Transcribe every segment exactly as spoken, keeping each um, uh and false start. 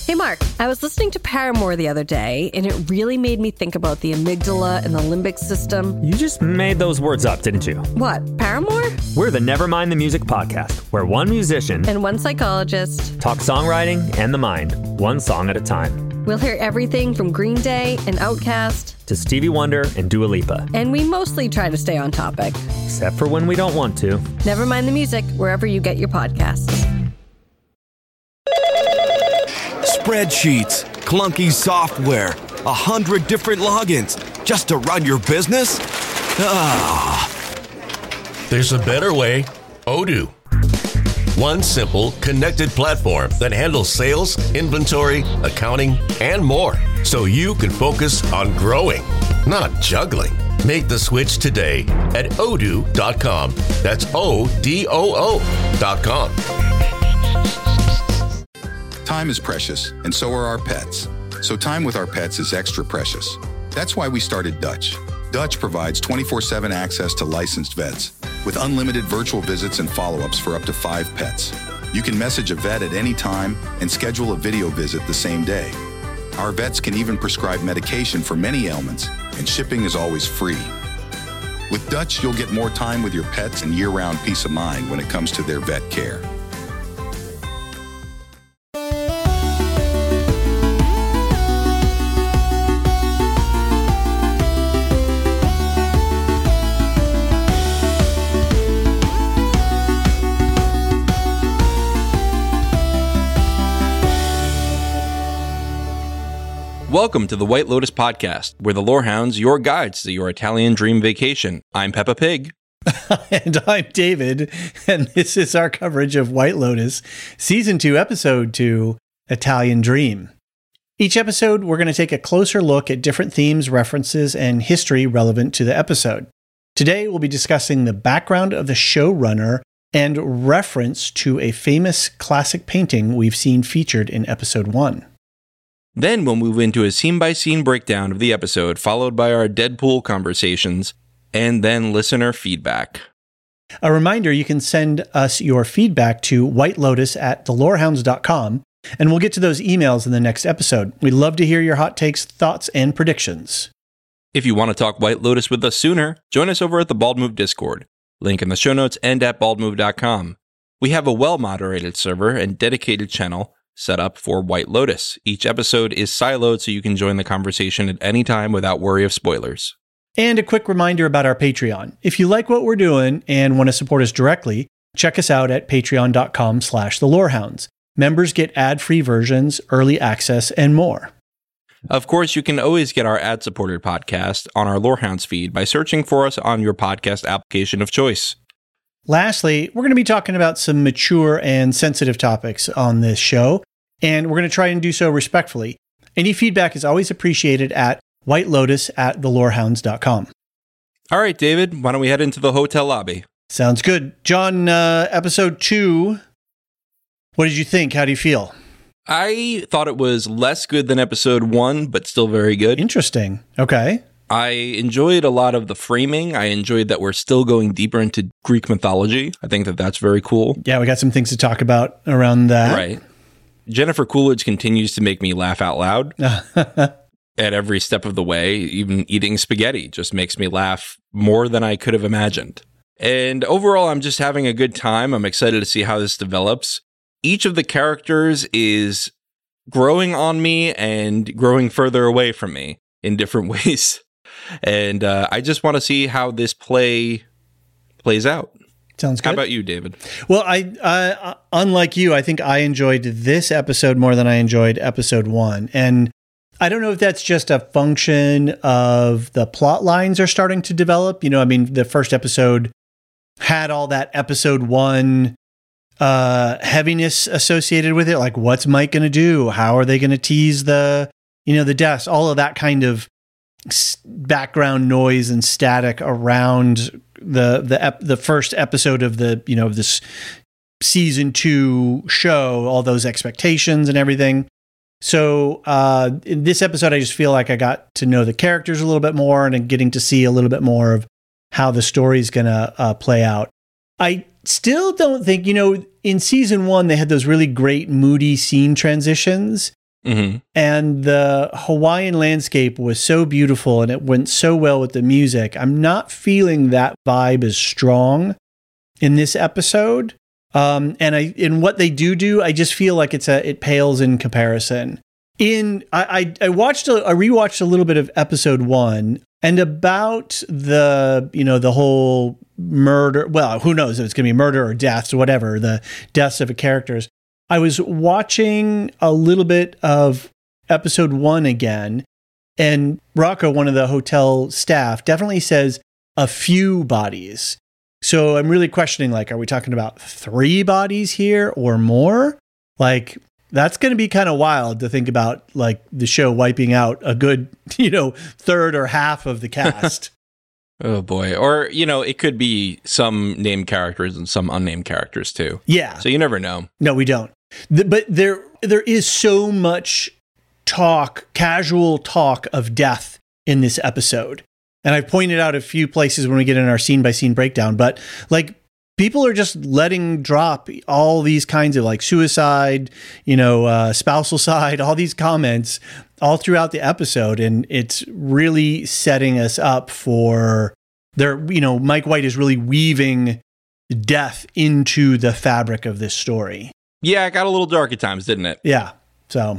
Hey, Mark, I was listening to Paramore the other day, and it really made me think about the amygdala and the limbic system. You just made those words up, didn't you? What, Paramore? We're the Nevermind the Music podcast, where one musician and one psychologist talk songwriting and the mind, one song at a time. We'll hear everything from Green Day and Outkast to Stevie Wonder and Dua Lipa. And we mostly try to stay on topic. Except for when we don't want to. Nevermind the Music, wherever you get your podcasts. Spreadsheets, clunky software, a hundred different logins just to run your business? Ah. There's a better way. Odoo. One simple, connected platform that handles sales, inventory, accounting, and more, so you can focus on growing, not juggling. Make the switch today at odoo dot com. That's O D O O dot com. Time is precious, and so are our pets. So time with our pets is extra precious. That's why we started Dutch. Dutch provides twenty-four seven access to licensed vets, with unlimited virtual visits and follow-ups for up to five pets. You can message a vet at any time and schedule a video visit the same day. Our vets can even prescribe medication for many ailments, and shipping is always free. With Dutch, you'll get more time with your pets and year-round peace of mind when it comes to their vet care. Welcome to the White Lotus Podcast, where the Lorehounds, your guides to your Italian dream vacation. I'm Peppa Pig. And I'm David, and this is our coverage of White Lotus, Season two, Episode two, Italian Dream. Each episode, we're going to take a closer look at different themes, references, and history relevant to the episode. Today, we'll be discussing the background of the showrunner and reference to a famous classic painting we've seen featured in Episode one. Then we'll move into a scene-by-scene breakdown of the episode, followed by our Deadpool conversations, and then listener feedback. A reminder, you can send us your feedback to whitelotus at the lorehounds dot com, and we'll get to those emails in the next episode. We'd love to hear your hot takes, thoughts, and predictions. If you want to talk White Lotus with us sooner, join us over at the Bald Move Discord. Link in the show notes and at bald move dot com. We have a well-moderated server and dedicated channel set up for White Lotus. Each episode is siloed so you can join the conversation at any time without worry of spoilers. And a quick reminder about our Patreon. If you like what we're doing and want to support us directly, check us out at patreon dot com slash the lorehounds. Members get ad-free versions, early access, and more. Of course, you can always get our ad-supported podcast on our Lorehounds feed by searching for us on your podcast application of choice. Lastly, we're going to be talking about some mature and sensitive topics on this show, and we're going to try and do so respectfully. Any feedback is always appreciated at whitelotus at the lorehounds dot com. All right, David, why don't we head into the hotel lobby? Sounds good. John, uh, episode two, what did you think? How do you feel? I thought it was less good than episode one, but still very good. Interesting. Okay. I enjoyed a lot of the framing. I enjoyed that we're still going deeper into Greek mythology. I think that that's very cool. Yeah, we got some things to talk about around that. Right. Jennifer Coolidge continues to make me laugh out loud at every step of the way. Even eating spaghetti just makes me laugh more than I could have imagined. And overall, I'm just having a good time. I'm excited to see how this develops. Each of the characters is growing on me and growing further away from me in different ways. And uh, I just want to see how this play plays out. Sounds good. How about you, David? Well, I, uh, unlike you, I think I enjoyed this episode more than I enjoyed episode one. And I don't know if that's just a function of the plot lines are starting to develop. You know, I mean, the first episode had all that episode one uh, heaviness associated with it. Like, what's Mike going to do? How are they going to tease the, you know, the deaths? All of that kind of background noise and static around the the ep- the first episode of the, you know, this season two show, all those expectations and everything. So uh, in this episode, I just feel like I got to know the characters a little bit more and getting to see a little bit more of how the story's going to uh, play out. I still don't think, you know, in season one, they had those really great moody scene transitions. Mm-hmm. And the Hawaiian landscape was so beautiful and it went so well with the music. I'm not feeling that vibe as strong in this episode. Um, and I, in what they do do, I just feel like it's a, it pales in comparison. In, I, I, I watched, a, I rewatched a little bit of episode one, and about the, you know, the whole murder. Well, who knows if it's going to be murder or deaths or whatever, the deaths of the characters. I was watching a little bit of episode one again, and Rocco, one of the hotel staff, definitely says a few bodies. So I'm really questioning, like, are we talking about three bodies here or more? Like, that's going to be kind of wild to think about, like, the show wiping out a good, you know, third or half of the cast. Oh, boy. Or, you know, it could be some named characters and some unnamed characters, too. Yeah. So you never know. No, we don't. The, but there, there is so much talk, casual talk of death in this episode. And I've pointed out a few places when we get in our scene by scene breakdown, but like people are just letting drop all these kinds of like suicide, you know, uh, spousal side, all these comments all throughout the episode. And it's really setting us up for their, you know, Mike White is really weaving death into the fabric of this story. Yeah, it got a little dark at times, didn't it? Yeah. So,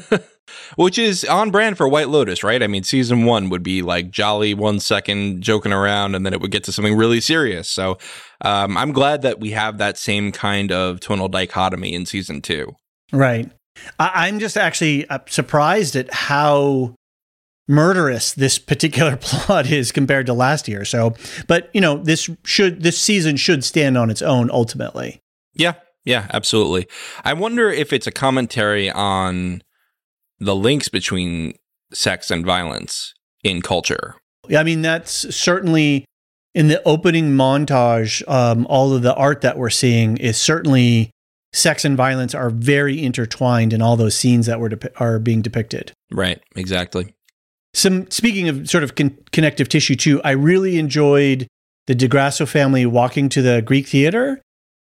which is on brand for White Lotus, right? I mean, season one would be like jolly one second joking around, and then it would get to something really serious. So um, I'm glad that we have that same kind of tonal dichotomy in season two. Right. I- I'm just actually uh, surprised at how murderous this particular plot is compared to last year. So, but you know, this should this season should stand on its own ultimately. Yeah. Yeah, absolutely. I wonder if it's a commentary on the links between sex and violence in culture. I mean, that's certainly in the opening montage. Um, all of the art that we're seeing is certainly sex and violence are very intertwined in all those scenes that were depi- are being depicted. Right, exactly. Some speaking of sort of con- connective tissue too, I really enjoyed the DeGrasso family walking to the Greek theater.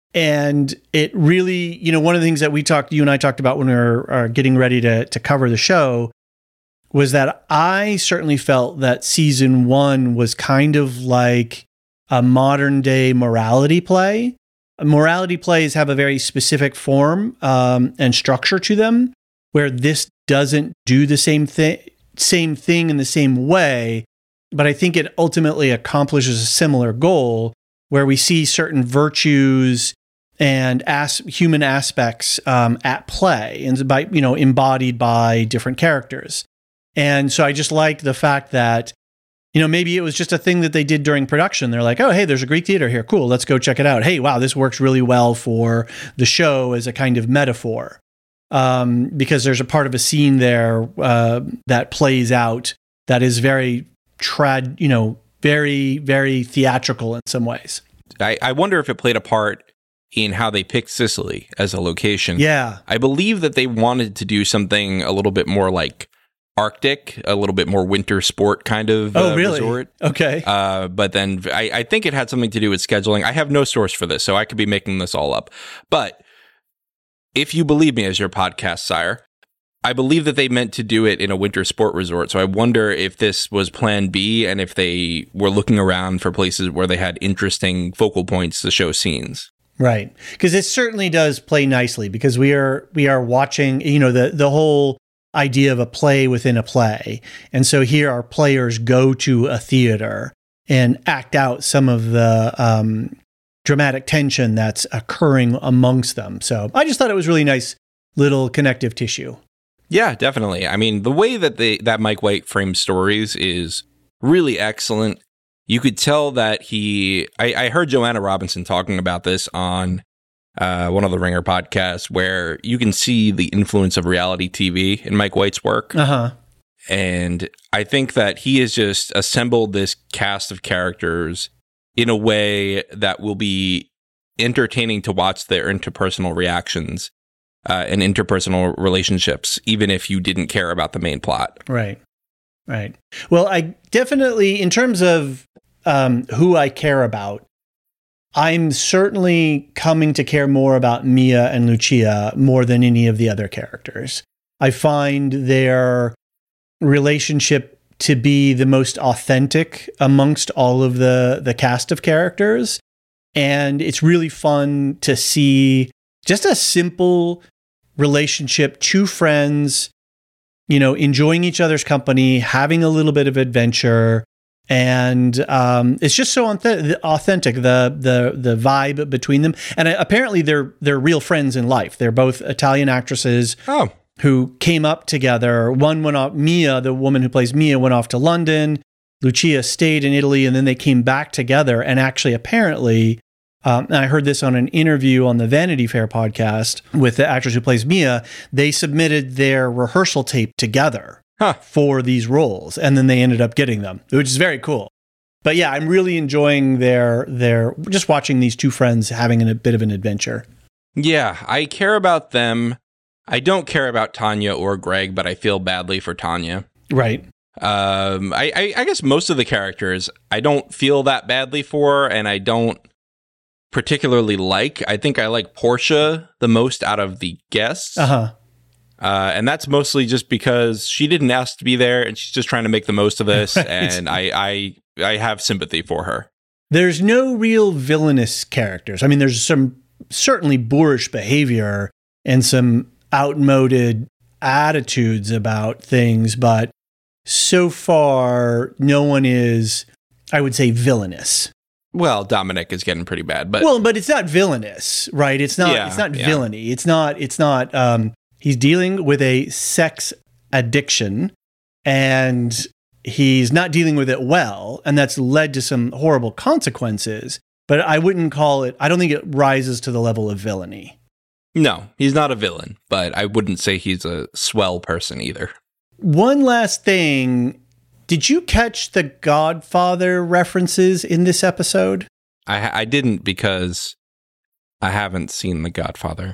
And it really, you know, one of the things that we talked, you and I talked about when we were uh, getting ready to to cover the show was that I certainly felt that season one was kind of like a modern day morality play. Morality plays have a very specific form um, and structure to them, where this doesn't do the same thing, same thing in the same way. But I think it ultimately accomplishes a similar goal, where we see certain virtues and as human aspects um, at play, and by you know embodied by different characters. And so I just like the fact that you know maybe it was just a thing that they did during production. They're like, oh hey, there's a Greek theater here, cool, let's go check it out. Hey, wow, this works really well for the show as a kind of metaphor, um, because there's a part of a scene there uh, that plays out that is very trad, you know, very very theatrical in some ways. I, I wonder if it played a part in how they picked Sicily as a location. Yeah. I believe that they wanted to do something a little bit more like Arctic, a little bit more winter sport kind of oh, uh, really? resort. Okay. Uh, but then I, I think it had something to do with scheduling. I have no source for this, so I could be making this all up. But if you believe me as your podcast sire, I believe that they meant to do it in a winter sport resort. So I wonder if this was plan B and if they were looking around for places where they had interesting focal points to show scenes. Right. Because it certainly does play nicely, because we are we are watching, you know, the the whole idea of a play within a play. And so here our players go to a theater and act out some of the um, dramatic tension that's occurring amongst them. So I just thought it was really nice little connective tissue. Yeah, definitely. I mean, the way that they that Mike White frames stories is really excellent. You could tell that he... I, I heard Joanna Robinson talking about this on uh, one of the Ringer podcasts, where you can see the influence of reality T V in Mike White's work. Uh-huh. And I think that he has just assembled this cast of characters in a way that will be entertaining to watch their interpersonal reactions. Uh, and interpersonal relationships, even if you didn't care about the main plot. Right, right. Well, I definitely, in terms of um, who I care about, I'm certainly coming to care more about Mia and Lucia more than any of the other characters. I find their relationship to be the most authentic amongst all of the, the cast of characters. And it's really fun to see just a simple relationship, two friends, you know, enjoying each other's company, having a little bit of adventure. And um, it's just so authentic, the the the vibe between them. And apparently they're they're real friends in life. They're both Italian actresses. Oh. Who came up together. One went off, Mia, the woman who plays Mia, went off to London. Lucia stayed in Italy, and then they came back together. And actually, apparently, um, and I heard this on an interview on the Vanity Fair podcast with the actress who plays Mia, they submitted their rehearsal tape together huh. for these roles, and then they ended up getting them, which is very cool. But yeah, I'm really enjoying their, their just watching these two friends having a bit of an adventure. Yeah, I care about them. I don't care about Tanya or Greg, but I feel badly for Tanya. Right. Um, I, I, I guess most of the characters I don't feel that badly for, and I don't particularly like. I think I like Portia the most out of the guests. Uh-huh. Uh, and that's mostly just because she didn't ask to be there, and she's just trying to make the most of this, right. and I, I, I have sympathy for her. There's no real villainous characters. I mean, there's some certainly boorish behavior and some outmoded attitudes about things, but so far, no one is, I would say, villainous. Well, Dominic is getting pretty bad, but well, but it's not villainous, right? It's not. Yeah, it's not yeah. villainy. It's not. It's not. Um, he's dealing with a sex addiction, and he's not dealing with it well, and that's led to some horrible consequences. But I wouldn't call it. I don't think it rises to the level of villainy. No, he's not a villain, but I wouldn't say he's a swell person either. One last thing. Did you catch the Godfather references in this episode? I, I didn't because I haven't seen The Godfather.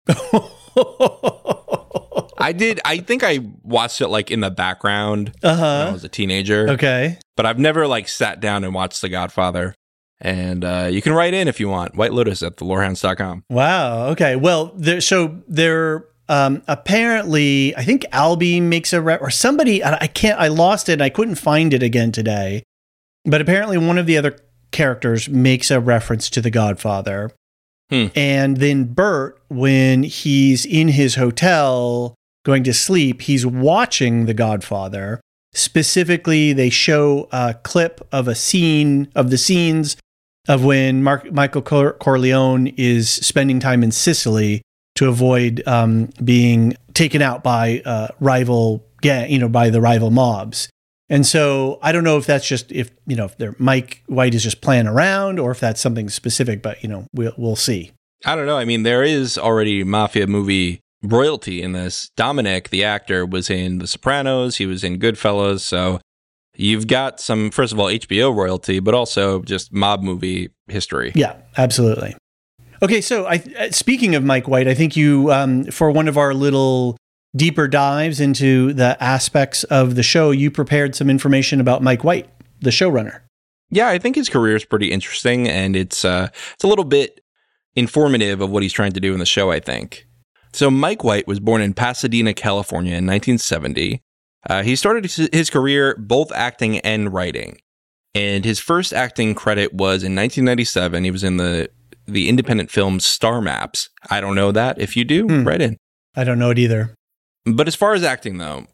I did. I think I watched it like in the background uh-huh. when I was a teenager. Okay. But I've never like sat down and watched The Godfather. And uh, you can write in if you want. White Lotus at the lorehounds dot com. Wow. Okay. Well, there, so there um, apparently, I think Albie makes a re- or somebody. I can't. I lost it. And I couldn't find it again today. But apparently, one of the other characters makes a reference to The Godfather. Hmm. And then Bert, when he's in his hotel going to sleep, he's watching The Godfather. Specifically, they show a clip of a scene of the scenes of when Mark, Michael Cor- Corleone is spending time in Sicily to avoid um, being taken out by uh, rival gang, you know, by the rival mobs. And so I don't know if that's just if you know if they're, Mike White is just playing around or if that's something specific, but you know we'll we'll see. I don't know. I mean, there is already mafia movie royalty in this. Dominic, the actor, was in The Sopranos. He was in Goodfellas. So you've got some, first of all, H B O royalty, but also just mob movie history. Yeah, absolutely. Okay, so I, speaking of Mike White, I think you, um, for one of our little deeper dives into the aspects of the show, you prepared some information about Mike White, the showrunner. Yeah, I think his career is pretty interesting, and it's uh, it's a little bit informative of what he's trying to do in the show, I think. So Mike White was born in Pasadena, California in nineteen seventy. Uh, he started his career both acting and writing. And his first acting credit was in nineteen ninety-seven. He was in the, the independent film Star Maps. I don't know that. If you do, hmm. write in. I don't know it either. But as far as acting, though,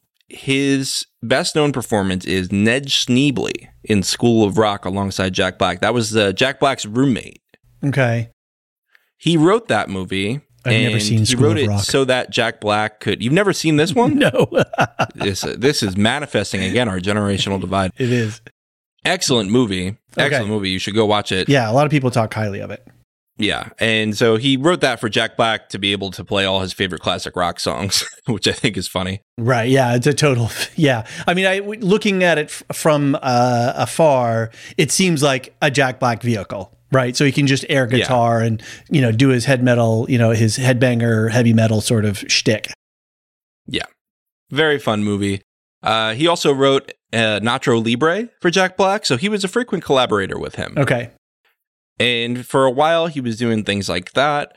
his best known performance is Ned Schneebly in School of Rock alongside Jack Black. That was uh, Jack Black's roommate. Okay. He wrote that movie. I've and never seen School he wrote of it Rock. So that Jack Black could. You've never seen this one? No. this uh, this is manifesting again our generational divide. It is. Excellent movie. Excellent Okay. movie. You should go watch it. Yeah, a lot of people talk highly of it. Yeah. And so he wrote that for Jack Black to be able to play all his favorite classic rock songs, which I think is funny. Right. Yeah. It's a total. Yeah. I mean, I looking at it f- from uh, afar, it seems like a Jack Black vehicle, right? So he can just air guitar yeah. and, you know, do his head metal, you know, his headbanger, heavy metal sort of shtick. Yeah. Very fun movie. Uh, he also wrote uh, Nacho Libre for Jack Black. So he was a frequent collaborator with him. Okay. And for a while, he was doing things like that.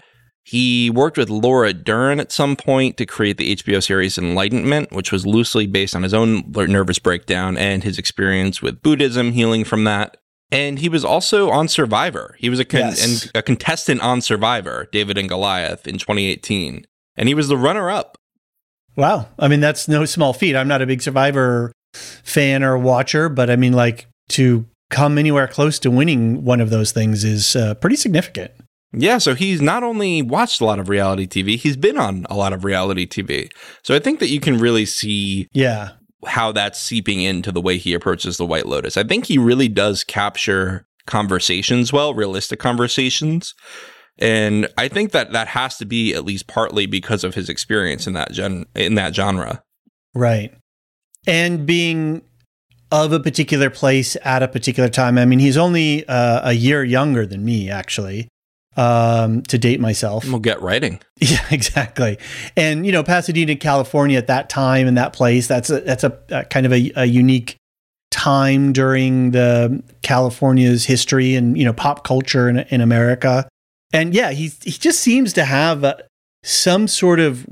He worked with Laura Dern at some point to create the H B O series Enlightenment, which was loosely based on his own nervous breakdown and his experience with Buddhism, healing from that. And he was also on Survivor. He was a, con- Yes. and a contestant on Survivor, David and Goliath, in twenty eighteen. And he was the runner-up. Wow. I mean, that's no small feat. I'm not a big Survivor fan or watcher, but I mean, like, to come anywhere close to winning one of those things is uh, pretty significant. Yeah, so he's not only watched a lot of reality T V, he's been on a lot of reality T V. So I think that you can really see Yeah. how that's seeping into the way he approaches The White Lotus. I think he really does capture conversations well, realistic conversations. And I think that that has to be at least partly because of his experience in that gen- in that genre. Right. And being of a particular place at a particular time. I mean, he's only uh, a year younger than me, actually, um, to date myself. We'll get writing. Yeah, exactly. And, you know, Pasadena, California at that time and that place, that's a, that's a, a kind of a, a unique time during the California's history and, you know, pop culture in, in America. And yeah, he, he just seems to have uh, some sort of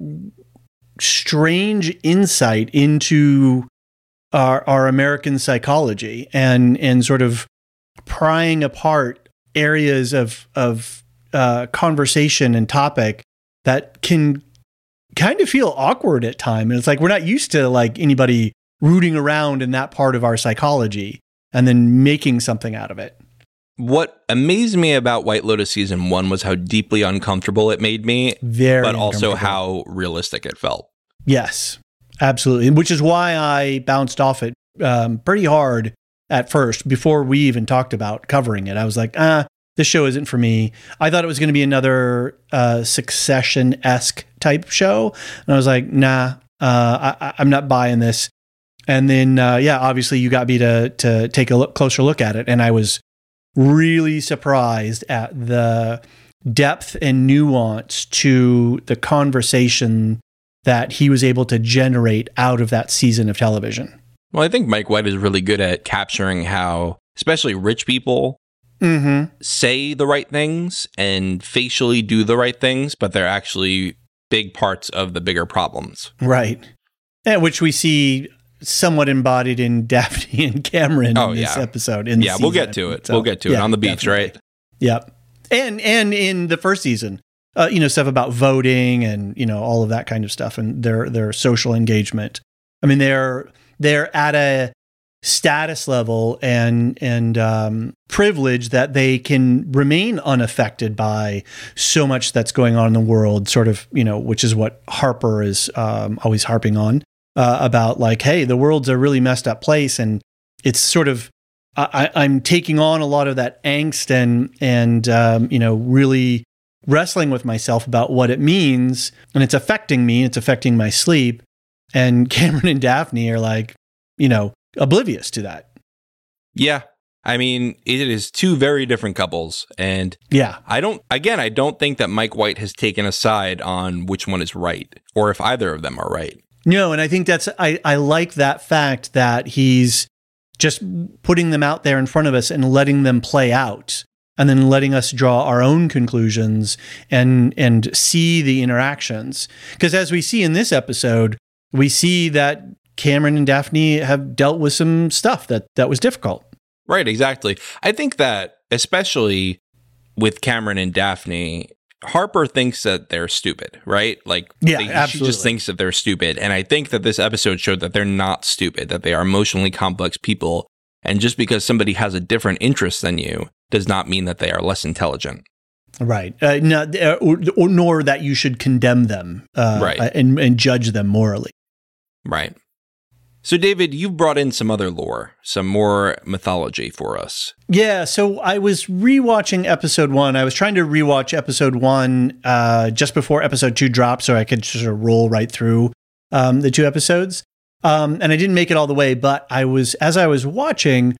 strange insight into our, our American psychology and, and sort of prying apart areas of, of uh, conversation and topic that can kind of feel awkward at time. And it's like, we're not used to like anybody rooting around in that part of our psychology and then making something out of it. What amazed me about White Lotus season one was how deeply uncomfortable it made me, Very but also uncomfortable. how realistic it felt. Yes, absolutely. Which is why I bounced off it um, pretty hard at first before we even talked about covering it. I was like, ah, this show isn't for me. I thought it was going to be another uh, Succession-esque type show. And I was like, nah, uh, I, I'm not buying this. And then, uh, yeah, obviously you got me to, to take a look, closer look at it. And I was really surprised at the depth and nuance to the conversation that he was able to generate out of that season of television. Well, I think Mike White is really good at capturing how, especially rich people, Mm-hmm. say the right things and facially do the right things, but they're actually big parts of the bigger problems. Right. And which we see somewhat embodied in Daphne and Cameron Oh, in this yeah. episode. In the Yeah, we'll season. get to it. So, we'll get to it yeah, on the beach, definitely. right? Yep. And and in the first season, uh, you know, stuff about voting and, you know, all of that kind of stuff and their their social engagement. I mean, they're they're at a status level and and um, privilege that they can remain unaffected by so much that's going on in the world, sort of, you know, which is what Harper is um, always harping on uh, about, like, hey, the world's a really messed up place. And it's sort of, I, I'm taking on a lot of that angst and, and um, you know, really wrestling with myself about what it means. And it's affecting me. It's affecting my sleep. And Cameron and Daphne are like, you know, oblivious to that. Yeah. I mean, it is two very different couples. And Yeah. I don't, again, I don't think that Mike White has taken a side on which one is right or if either of them are right. No, and I think that's, I, I like that fact that he's just putting them out there in front of us and letting them play out and then letting us draw our own conclusions and, and see the interactions. Because as we see in this episode, we see that Cameron and Daphne have dealt with some stuff that, that was difficult. Right, exactly. I think that especially with Cameron and Daphne, Harper thinks that they're stupid, right? Like, Yeah, they, she absolutely. just thinks that they're stupid. And I think that this episode showed that they're not stupid, that they are emotionally complex people. And just because somebody has a different interest than you does not mean that they are less intelligent. Right. Uh, no, uh, or, or, nor that you should condemn them uh, Right. and, and judge them morally. Right. So, David, you've brought in some other lore, some more mythology for us. Yeah, so I was rewatching episode one. I was trying to rewatch episode one uh, just before episode two dropped so I could sort of roll right through um, the two episodes. Um, and I didn't make it all the way, but I was, as I was watching,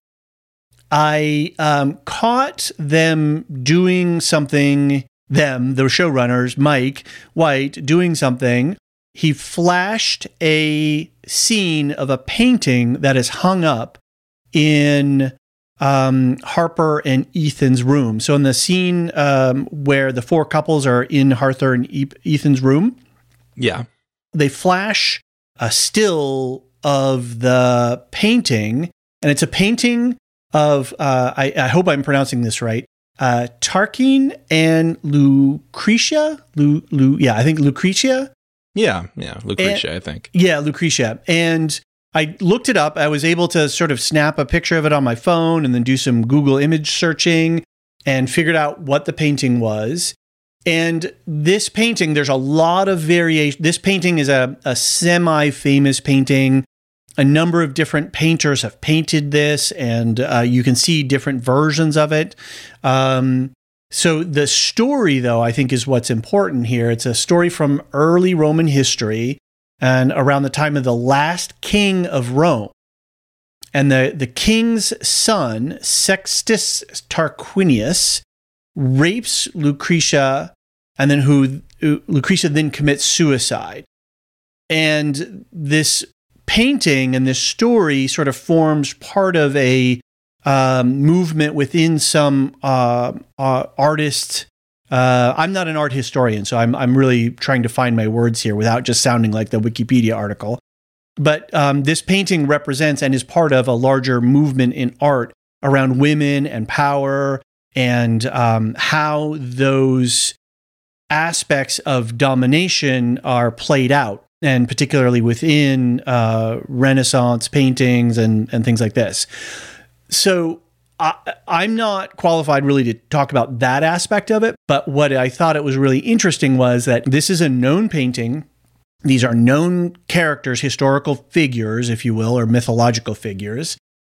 I um, caught them doing something, them, the showrunners, Mike White, doing something. He flashed a scene of a painting that is hung up in um, Harper and Ethan's room. So in the scene um, where the four couples are in Harper and e- Ethan's room, Yeah. they flash a still of the painting, and it's a painting of, uh, I, I hope I'm pronouncing this right, uh, Tarquin and Lucretia? Lu, Lu, yeah, I think Lucretia? Yeah. Yeah. Lucretia, And- I think. Yeah, Lucretia. And I looked it up. I was able to sort of snap a picture of it on my phone and then do some Google image searching and figured out what the painting was. And this painting, there's a lot of variation. This painting is a, a semi-famous painting. A number of different painters have painted this, and uh, you can see different versions of it. Um, so the story, though, I think is what's important here. It's a story from early Roman history and around the time of the last king of Rome. And the, the king's son, Sextus Tarquinius, rapes Lucretia, and then who Lucretia then commits suicide. And this painting and this story sort of forms part of a um, movement within some uh, uh, artists. Uh, I'm not an art historian, so I'm I'm really trying to find my words here without just sounding like the Wikipedia article. But um, this painting represents and is part of a larger movement in art around women and power, and um, how those aspects of domination are played out, and particularly within uh, Renaissance paintings and, and things like this. So I, I'm not qualified really to talk about that aspect of it, but what I thought it was really interesting was that this is a known painting. These are known characters, historical figures, if you will, or mythological figures.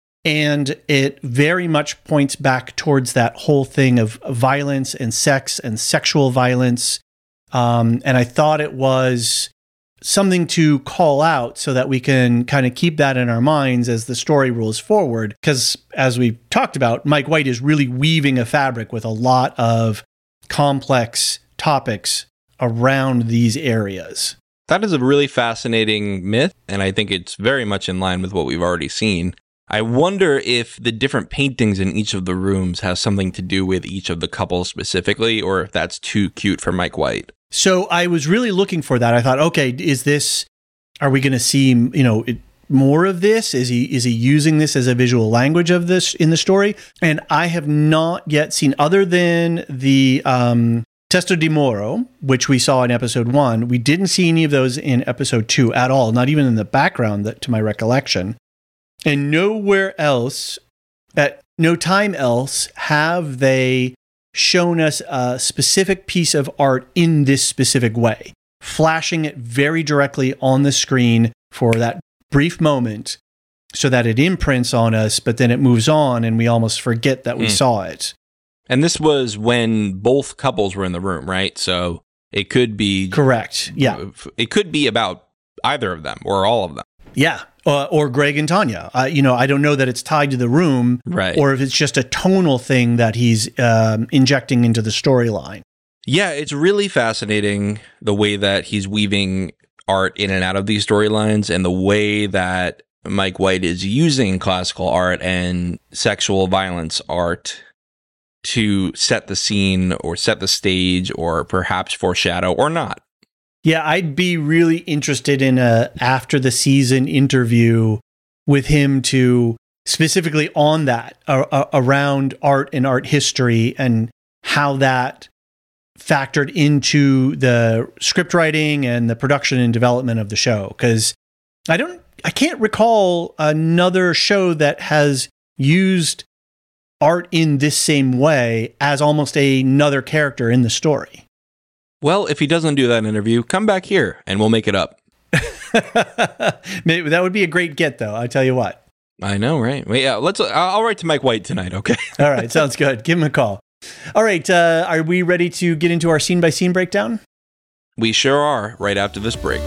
And it very much points back towards that whole thing of violence and sex and sexual violence. Um, and I thought it was something to call out so that we can kind of keep that in our minds as the story rolls forward. Because as we talked about, Mike White is really weaving a fabric with a lot of complex topics around these areas. That is a really fascinating myth, and I think it's very much in line with what we've already seen. I wonder if the different paintings in each of the rooms has something to do with each of the couples specifically, or if that's too cute for Mike White. So I was really looking for that. I thought, okay, is this, are we going to see, you know, it, more of this? Is he is he using this as a visual language of this in the story? And I have not yet seen, other than the um, Testa di Moro, which we saw in episode one, we didn't see any of those in episode two at all, not even in the background, that, to my recollection. And nowhere else, at no time else, have they shown us a specific piece of art in this specific way, flashing it very directly on the screen for that brief moment so that it imprints on us, but then it moves on and we almost forget that we mm. saw it. And this was when both couples were in the room, right? So it could be... Correct, yeah. It could be about either of them or all of them. Yeah. Uh, or Greg and Tanya. Uh, you know, I don't know that it's tied to the room, right, or if it's just a tonal thing that he's um, injecting into the storyline. Yeah, it's really fascinating the way that he's weaving art in and out of these storylines, and the way that Mike White is using classical art and sexual violence art to set the scene or set the stage or perhaps foreshadow or not. Yeah, I'd be really interested in a after the season interview with him to specifically on that, uh, uh, around art and art history and how that factored into the script writing and the production and development of the show. Because I don't, I can't recall another show that has used art in this same way as almost another character in the story. Well, if he doesn't do that interview, come back here and we'll make it up. Maybe that would be a great get, though. I tell you what. I know, right? Well, yeah, let's. I'll write to Mike White tonight. Okay. All right, sounds good. Give him a call. All right, uh, are we ready to get into our scene by scene breakdown? We sure are. Right after this break.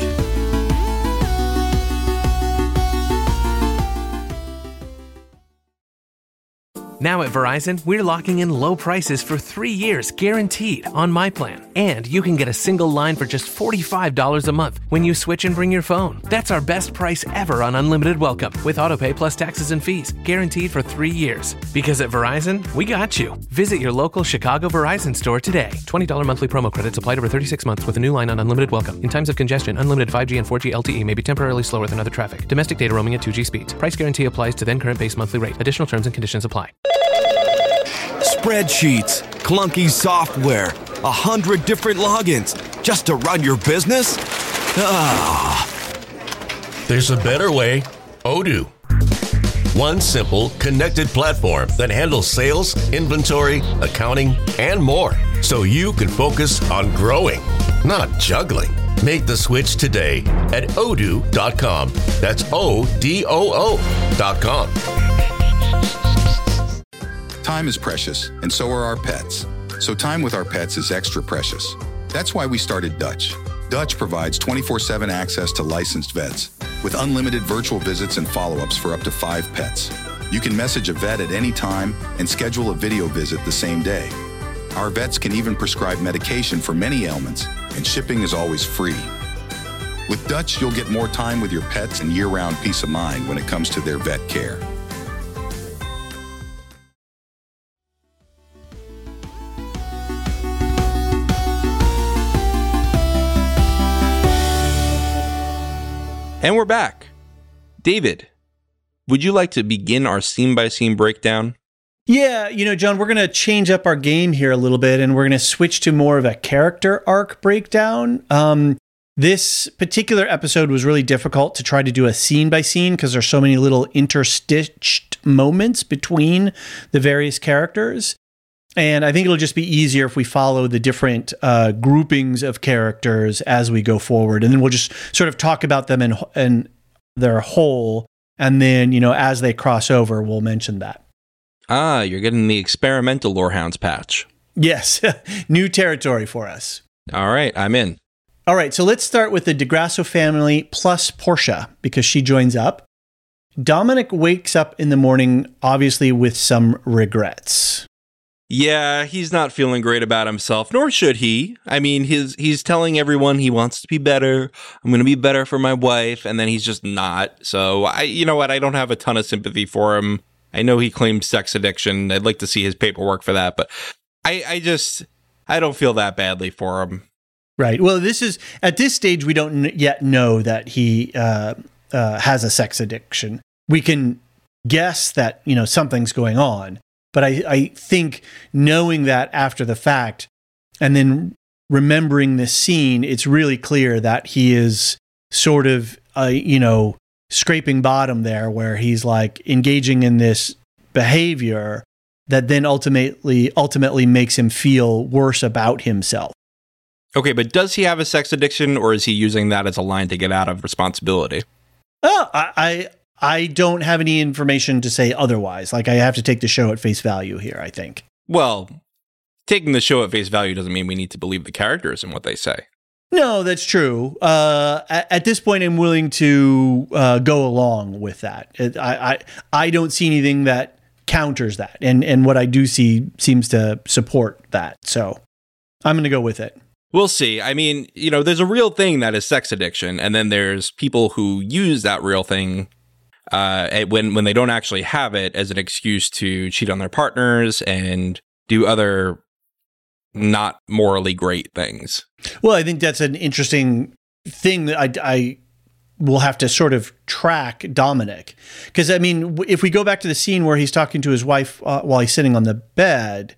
Now at Verizon, we're locking in low prices for three years guaranteed on my plan. And you can get a single line for just forty-five dollars a month when you switch and bring your phone. That's our best price ever on unlimited welcome with autopay plus taxes and fees, guaranteed for three years. Because at Verizon, we got you. Visit your local Chicago Verizon store today. twenty dollars monthly promo credits applied over thirty-six months with a new line on unlimited welcome. In times of congestion, unlimited five G and four G L T E may be temporarily slower than other traffic. Domestic data roaming at two G speeds. Price guarantee applies to then current base monthly rate. Additional terms and conditions apply. Spreadsheets, clunky software, a hundred different logins just to run your business? Ah. There's a better way. Odoo. One simple, connected platform that handles sales, inventory, accounting, and more. So you can focus on growing, not juggling. Make the switch today at odoo dot com. That's O D O O dot com. Time is precious, and so are our pets. So time with our pets is extra precious. That's why we started Dutch. Dutch provides twenty-four seven access to licensed vets with unlimited virtual visits and follow-ups for up to five pets. You can message a vet at any time and schedule a video visit the same day. Our vets can even prescribe medication for many ailments, and shipping is always free. With Dutch, you'll get more time with your pets and year-round peace of mind when it comes to their vet care. And we're back. David, would you like to begin our scene-by-scene breakdown? Yeah, you know, John, we're going to change up our game here a little bit, and we're going to switch to more of a character arc breakdown. Um, this particular episode was really difficult to try to do a scene-by-scene because there's so many little interstitched moments between the various characters. And I think it'll just be easier if we follow the different uh, groupings of characters as we go forward. And then we'll just sort of talk about them in, in their whole. And then, you know, as they cross over, we'll mention that. Ah, you're getting the experimental Lorehounds patch. Yes. New territory for us. All right, I'm in. All right, so let's start with the DeGrasso family plus Portia, because she joins up. Dominic wakes up in the morning, obviously with some regrets. Yeah, he's not feeling great about himself, nor should he. I mean, his he's telling everyone he wants to be better. I'm going to be better for my wife, and then he's just not. So, I, you know what? I don't have a ton of sympathy for him. I know he claims sex addiction. I'd like to see his paperwork for that, but I, I just, I don't feel that badly for him. Right. Well, this is, at this stage, we don't yet know that he uh, uh, has a sex addiction. We can guess that, you know, something's going on. But I, I think knowing that after the fact and then remembering this scene, it's really clear that he is sort of, uh, you know, scraping bottom there, where he's like engaging in this behavior that then ultimately ultimately makes him feel worse about himself. Okay, but does he have a sex addiction, or is he using that as a line to get out of responsibility? Oh, I... I I don't have any information to say otherwise. Like, I have to take the show at face value here, I think. Well, taking the show at face value doesn't mean we need to believe the characters and what they say. No, that's true. Uh, at, at this point, I'm willing to uh, go along with that. It, I, I I don't see anything that counters that. And, and what I do see seems to support that. So I'm going to go with it. We'll see. I mean, you know, there's a real thing that is sex addiction. And then there's people who use that real thing Uh, when when they don't actually have it as an excuse to cheat on their partners and do other not morally great things. Well, I think that's an interesting thing that I, I will have to sort of track Dominic. Because, I mean, if we go back to the scene where he's talking to his wife uh, while he's sitting on the bed,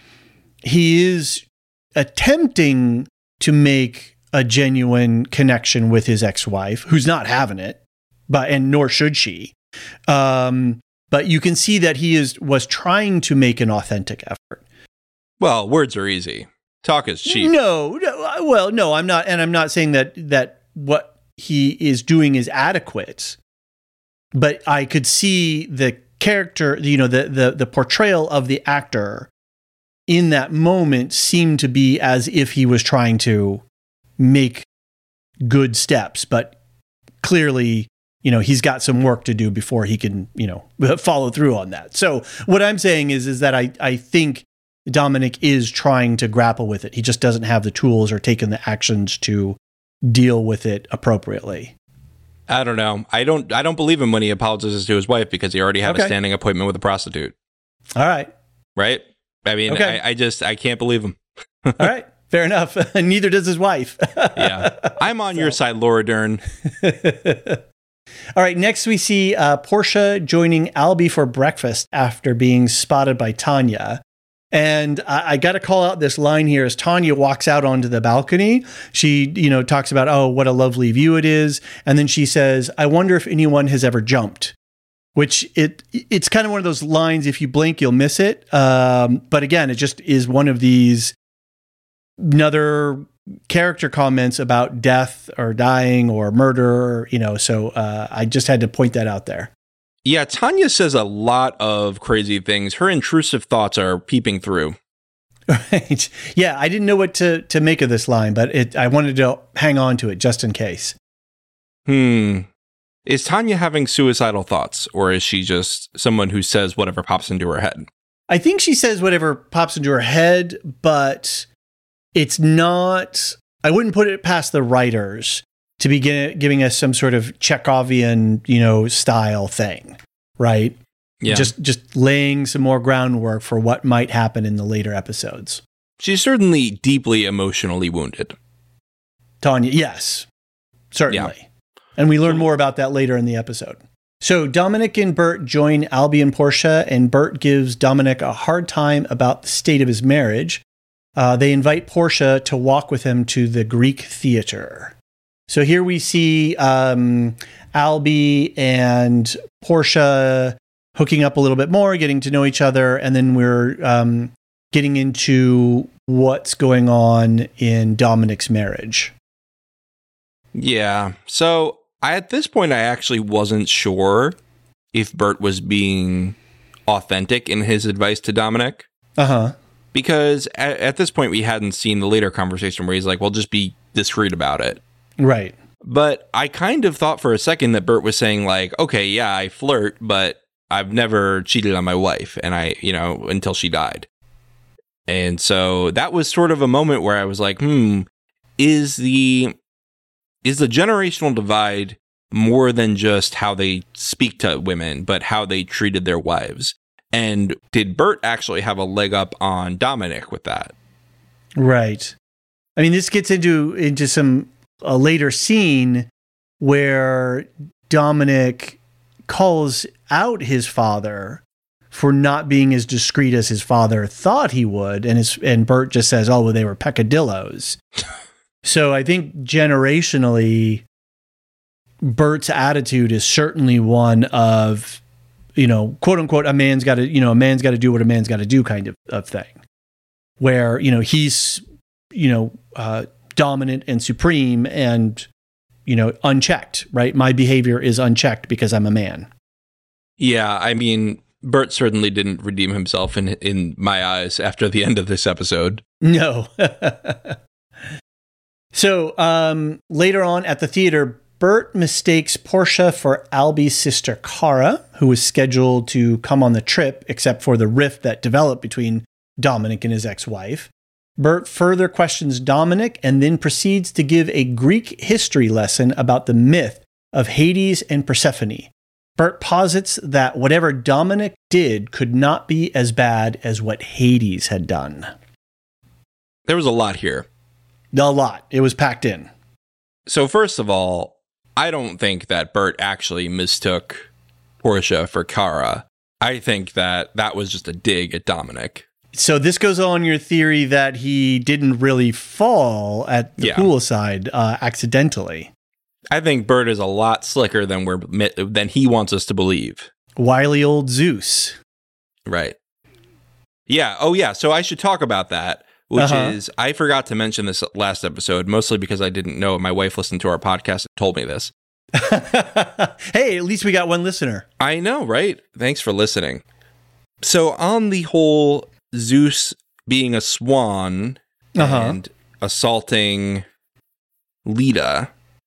he is attempting to make a genuine connection with his ex-wife, who's not having it. But and nor should she. Um, but you can see that he is was trying to make an authentic effort. Well, words are easy. Talk is cheap. No, no, well, no, I'm not, and I'm not saying that that what he is doing is adequate. But I could see the character, you know, the the the portrayal of the actor in that moment seemed to be as if he was trying to make good steps, but clearly you know, he's got some work to do before he can, you know, follow through on that. So what I'm saying is, is that I, I think Dominic is trying to grapple with it. He just doesn't have the tools or taken the actions to deal with it appropriately. I don't know. I don't I don't believe him when he apologizes to his wife because he already had Okay. a standing appointment with a prostitute. All right. Right? I mean, Okay. I, I just, I can't believe him. All right. Fair enough. Neither does his wife. Yeah. I'm on your side, Laura Dern. All right. Next, we see uh, Portia joining Albie for breakfast after being spotted by Tanya. And I, I got to call out this line here as Tanya walks out onto the balcony. She, you know, talks about, oh, what a lovely view it is. And then she says, I wonder if anyone has ever jumped, which it it's kind of one of those lines. If you blink, you'll miss it. Um, but again, it just is one of these another character comments about death or dying or murder, you know, so uh, I just had to point that out there. Yeah, Tanya says a lot of crazy things. Her intrusive thoughts are peeping through. Right. Yeah, I didn't know what to, to make of this line, but it, I wanted to hang on to it just in case. Hmm. Is Tanya having suicidal thoughts, or is she just someone who says whatever pops into her head? I think she says whatever pops into her head, but it's not, I wouldn't put it past the writers to be gi- giving us some sort of Chekhovian, you know, style thing, right? Yeah. Just just laying some more groundwork for what might happen in the later episodes. She's certainly deeply emotionally wounded. Tanya, yes, certainly. Yeah. And we learn more about that later in the episode. So Dominic and Bert join Albie and Portia, and Bert gives Dominic a hard time about the state of his marriage. Uh, they invite Portia to walk with him to the Greek theater. So here we see um, Albie and Portia hooking up a little bit more, getting to know each other, and then we're um, getting into what's going on in Dominic's marriage. Yeah. So I, at this point, I actually wasn't sure if Bert was being authentic in his advice to Dominic. Uh-huh. Because at, at this point, we hadn't seen the later conversation where he's like, well, just be discreet about it. Right. But I kind of thought for a second that Bert was saying like, okay, yeah, I flirt, but I've never cheated on my wife. And I, you know, until she died. And so that was sort of a moment where I was like, hmm, is the, is the generational divide more than just how they speak to women, but how they treated their wives? And did Bert actually have a leg up on Dominic with that? Right. I mean, this gets into into some a later scene where Dominic calls out his father for not being as discreet as his father thought he would, and his and Bert just says, "Oh, well, they were peccadillos." So I think generationally, Bert's attitude is certainly one of, you know, quote unquote, a man's got to, you know, a man's got to do what a man's got to do kind of, of thing, where, you know, he's, you know, uh, dominant and supreme and, you know, unchecked, right? My behavior is unchecked because I'm a man. Yeah, I mean, Bert certainly didn't redeem himself in in my eyes after the end of this episode. No. So um, later on at the theater, Bert mistakes Portia for Albie's sister Cara, who was scheduled to come on the trip, except for the rift that developed between Dominic and his ex-wife. Bert further questions Dominic and then proceeds to give a Greek history lesson about the myth of Hades and Persephone. Bert posits that whatever Dominic did could not be as bad as what Hades had done. There was a lot here. A lot. It was packed in. So first of all, I don't think that Bert actually mistook Portia for Cara. I think that that was just a dig at Dominic. So this goes on your theory that he didn't really fall at the Yeah. poolside uh, accidentally. I think Bert is a lot slicker than we're than he wants us to believe. Wily old Zeus. Right. Yeah. Oh, yeah. So I should talk about that, which Uh-huh. is, I forgot to mention this last episode, mostly because I didn't know. My wife listened to our podcast and told me this. Hey, at least we got one listener. I know, right? Thanks for listening. So on the whole Zeus being a swan Uh-huh. and assaulting Leda,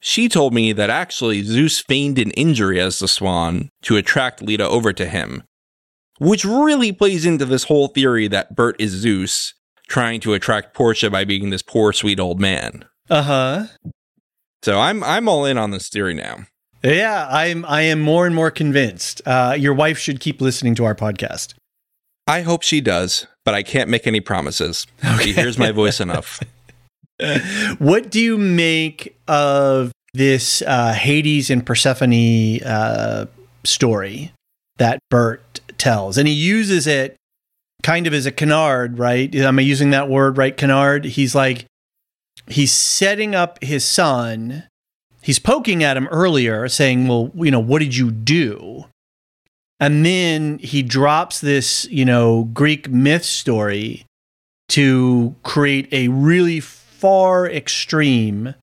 she told me that actually Zeus feigned an injury as the swan to attract Leda over to him, which really plays into this whole theory that Bert is Zeus trying to attract Portia by being this poor, sweet old man. Uh-huh. So I'm I'm all in on this theory now. Yeah, I'm I am more and more convinced. Uh, your wife should keep listening to our podcast. I hope she does, but I can't make any promises. Okay. She hears my voice enough. What do you make of this uh, Hades and Persephone uh, story that Bert tells? And he uses it kind of as a canard, right? Am I using that word right, canard? He's like, he's setting up his son. He's poking at him earlier, saying, well, you know, what did you do? And then he drops this, you know, Greek myth story to create a really far extreme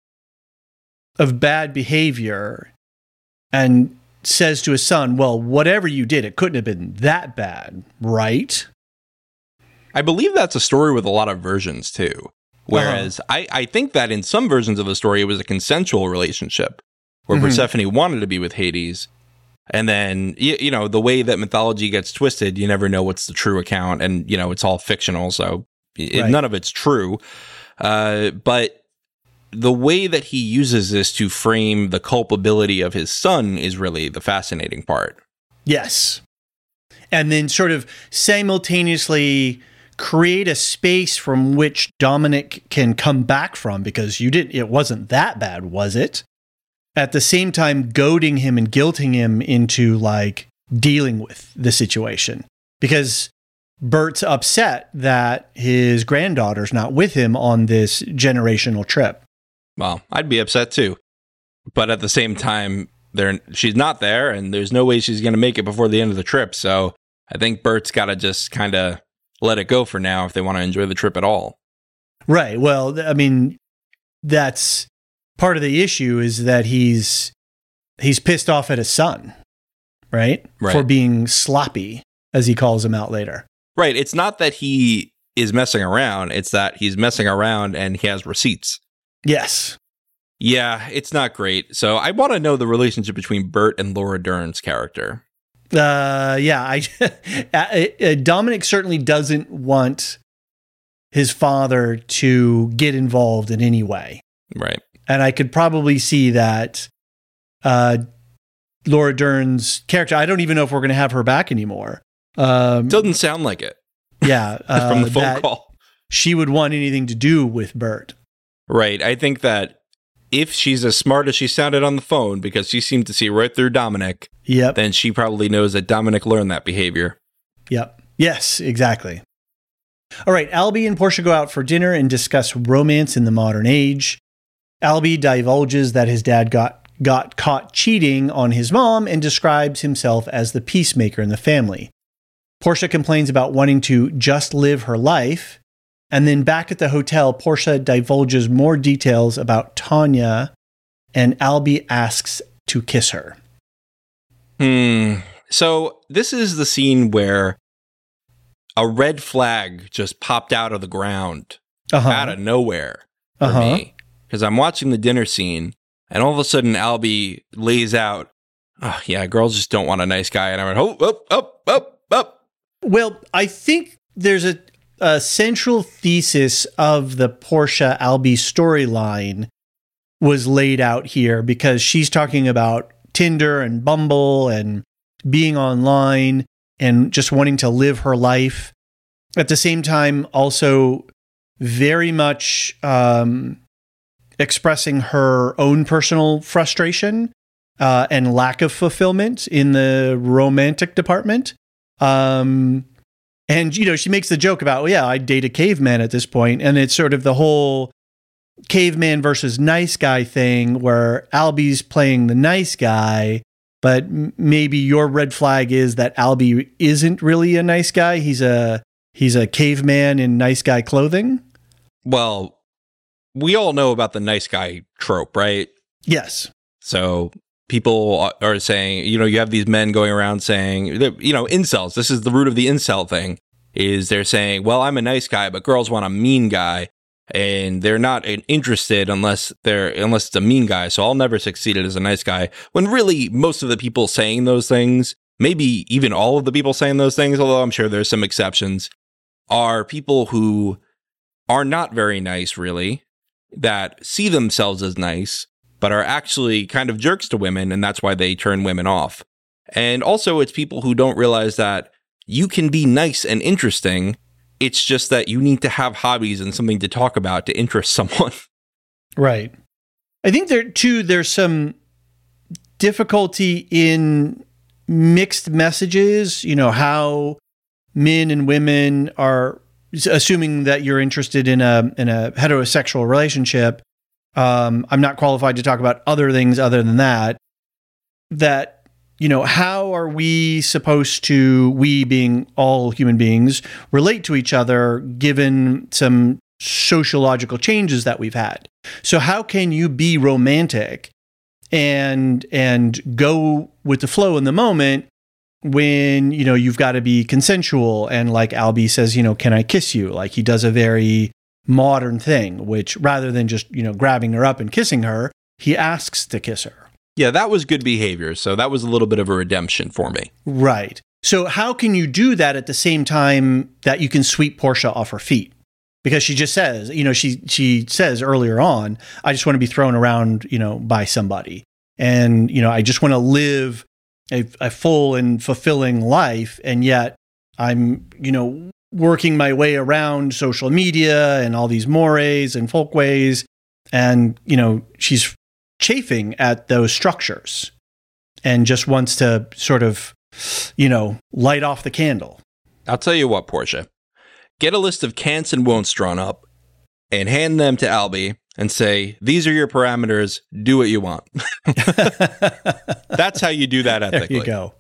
of bad behavior and says to his son, well, whatever you did, it couldn't have been that bad, right? I believe that's a story with a lot of versions too. Whereas uh-huh. I, I think that in some versions of the story, it was a consensual relationship where mm-hmm. Persephone wanted to be with Hades. And then, you, you know, the way that mythology gets twisted, you never know what's the true account. And, you know, it's all fictional. So it, right. none of it's true. Uh, but the way that he uses this to frame the culpability of his son is really the fascinating part. Yes. And then sort of simultaneously create a space from which Dominic can come back from, because you didn't, it wasn't that bad, was it? At the same time, goading him and guilting him into like dealing with the situation, because Bert's upset that his granddaughter's not with him on this generational trip. Well, I'd be upset too. But at the same time, there she's not there, and there's no way she's going to make it before the end of the trip. So I think Bert's got to just kind of let it go for now if they want to enjoy the trip at all. Right. Well, I mean, that's part of the issue, is that he's he's pissed off at his son, right? Right. For being sloppy, as he calls him out later. Right. It's not that he is messing around. It's that he's messing around and he has receipts. Yes. Yeah, it's not great. So I want to know the relationship between Bert and Laura Dern's character. Uh, yeah, I, Dominic certainly doesn't want his father to get involved in any way. Right. And I could probably see that uh, Laura Dern's character, I don't even know if we're going to have her back anymore. Um, Doesn't sound like it. Yeah. Uh, from the phone call. She would want anything to do with Bert. Right. I think that if she's as smart as she sounded on the phone, because she seemed to see right through Dominic, yep. then she probably knows that Dominic learned that behavior. Yep. Yes, exactly. All right. Albie and Portia go out for dinner and discuss romance in the modern age. Albie divulges that his dad got, got caught cheating on his mom and describes himself as the peacemaker in the family. Portia complains about wanting to just live her life. And then back at the hotel, Portia divulges more details about Tanya, and Albie asks to kiss her. Hmm. So this is the scene where a red flag just popped out of the ground, uh-huh. out of nowhere for uh-huh. me. Because I'm watching the dinner scene, and all of a sudden Albie lays out, oh, yeah, girls just don't want a nice guy. And I went, oh, up, up, up, up. Well, I think there's a... A central thesis of the Portia Albie storyline was laid out here, because she's talking about Tinder and Bumble and being online and just wanting to live her life. At the same time, also very much um, expressing her own personal frustration uh, and lack of fulfillment in the romantic department. Um, And, you know, she makes the joke about, well, yeah, I'd date a caveman at this point. And it's sort of the whole caveman versus nice guy thing, where Albie's playing the nice guy, but m- maybe your red flag is that Albie isn't really a nice guy. He's a he's a caveman in nice guy clothing. Well, we all know about the nice guy trope, right? Yes. So people are saying, you know, you have these men going around saying, you know, incels, this is the root of the incel thing, is they're saying, well, I'm a nice guy, but girls want a mean guy. and they're not interested unless they're unless it's a mean guy. So I'll never succeed as a nice guy. When really most of the people saying those things, maybe even all of the people saying those things, although I'm sure there's some exceptions, are people who are not very nice, really, that see themselves as nice, but are actually kind of jerks to women, and that's why they turn women off. And also, it's people who don't realize that you can be nice and interesting. It's just that you need to have hobbies and something to talk about to interest someone. Right. I think there, too, there's some difficulty in mixed messages, you know, how men and women are, assuming that you're interested in a in a heterosexual relationship. Um, I'm not qualified to talk about other things other than that, that, you know, how are we supposed to, we being all human beings, relate to each other given some sociological changes that we've had? So how can you be romantic and and go with the flow in the moment when, you know, you've got to be consensual? And like Albie says, you know, can I kiss you? Like he does a very modern thing, which rather than just, you know, grabbing her up and kissing her, he asks to kiss her. Yeah, that was good behavior. So that was a little bit of a redemption for me. Right. So how can you do that at the same time that you can sweep Portia off her feet? Because she just says, you know, she she says earlier on, I just want to be thrown around, you know, by somebody. And, you know, I just want to live a, a full and fulfilling life. And yet I'm, you know, working my way around social media and all these mores and folkways. And, you know, she's chafing at those structures and just wants to sort of, you know, light off the candle. I'll tell you what, Portia, get a list of can'ts and won'ts drawn up and hand them to Albie and say, these are your parameters, do what you want. That's how you do that ethically. There you go.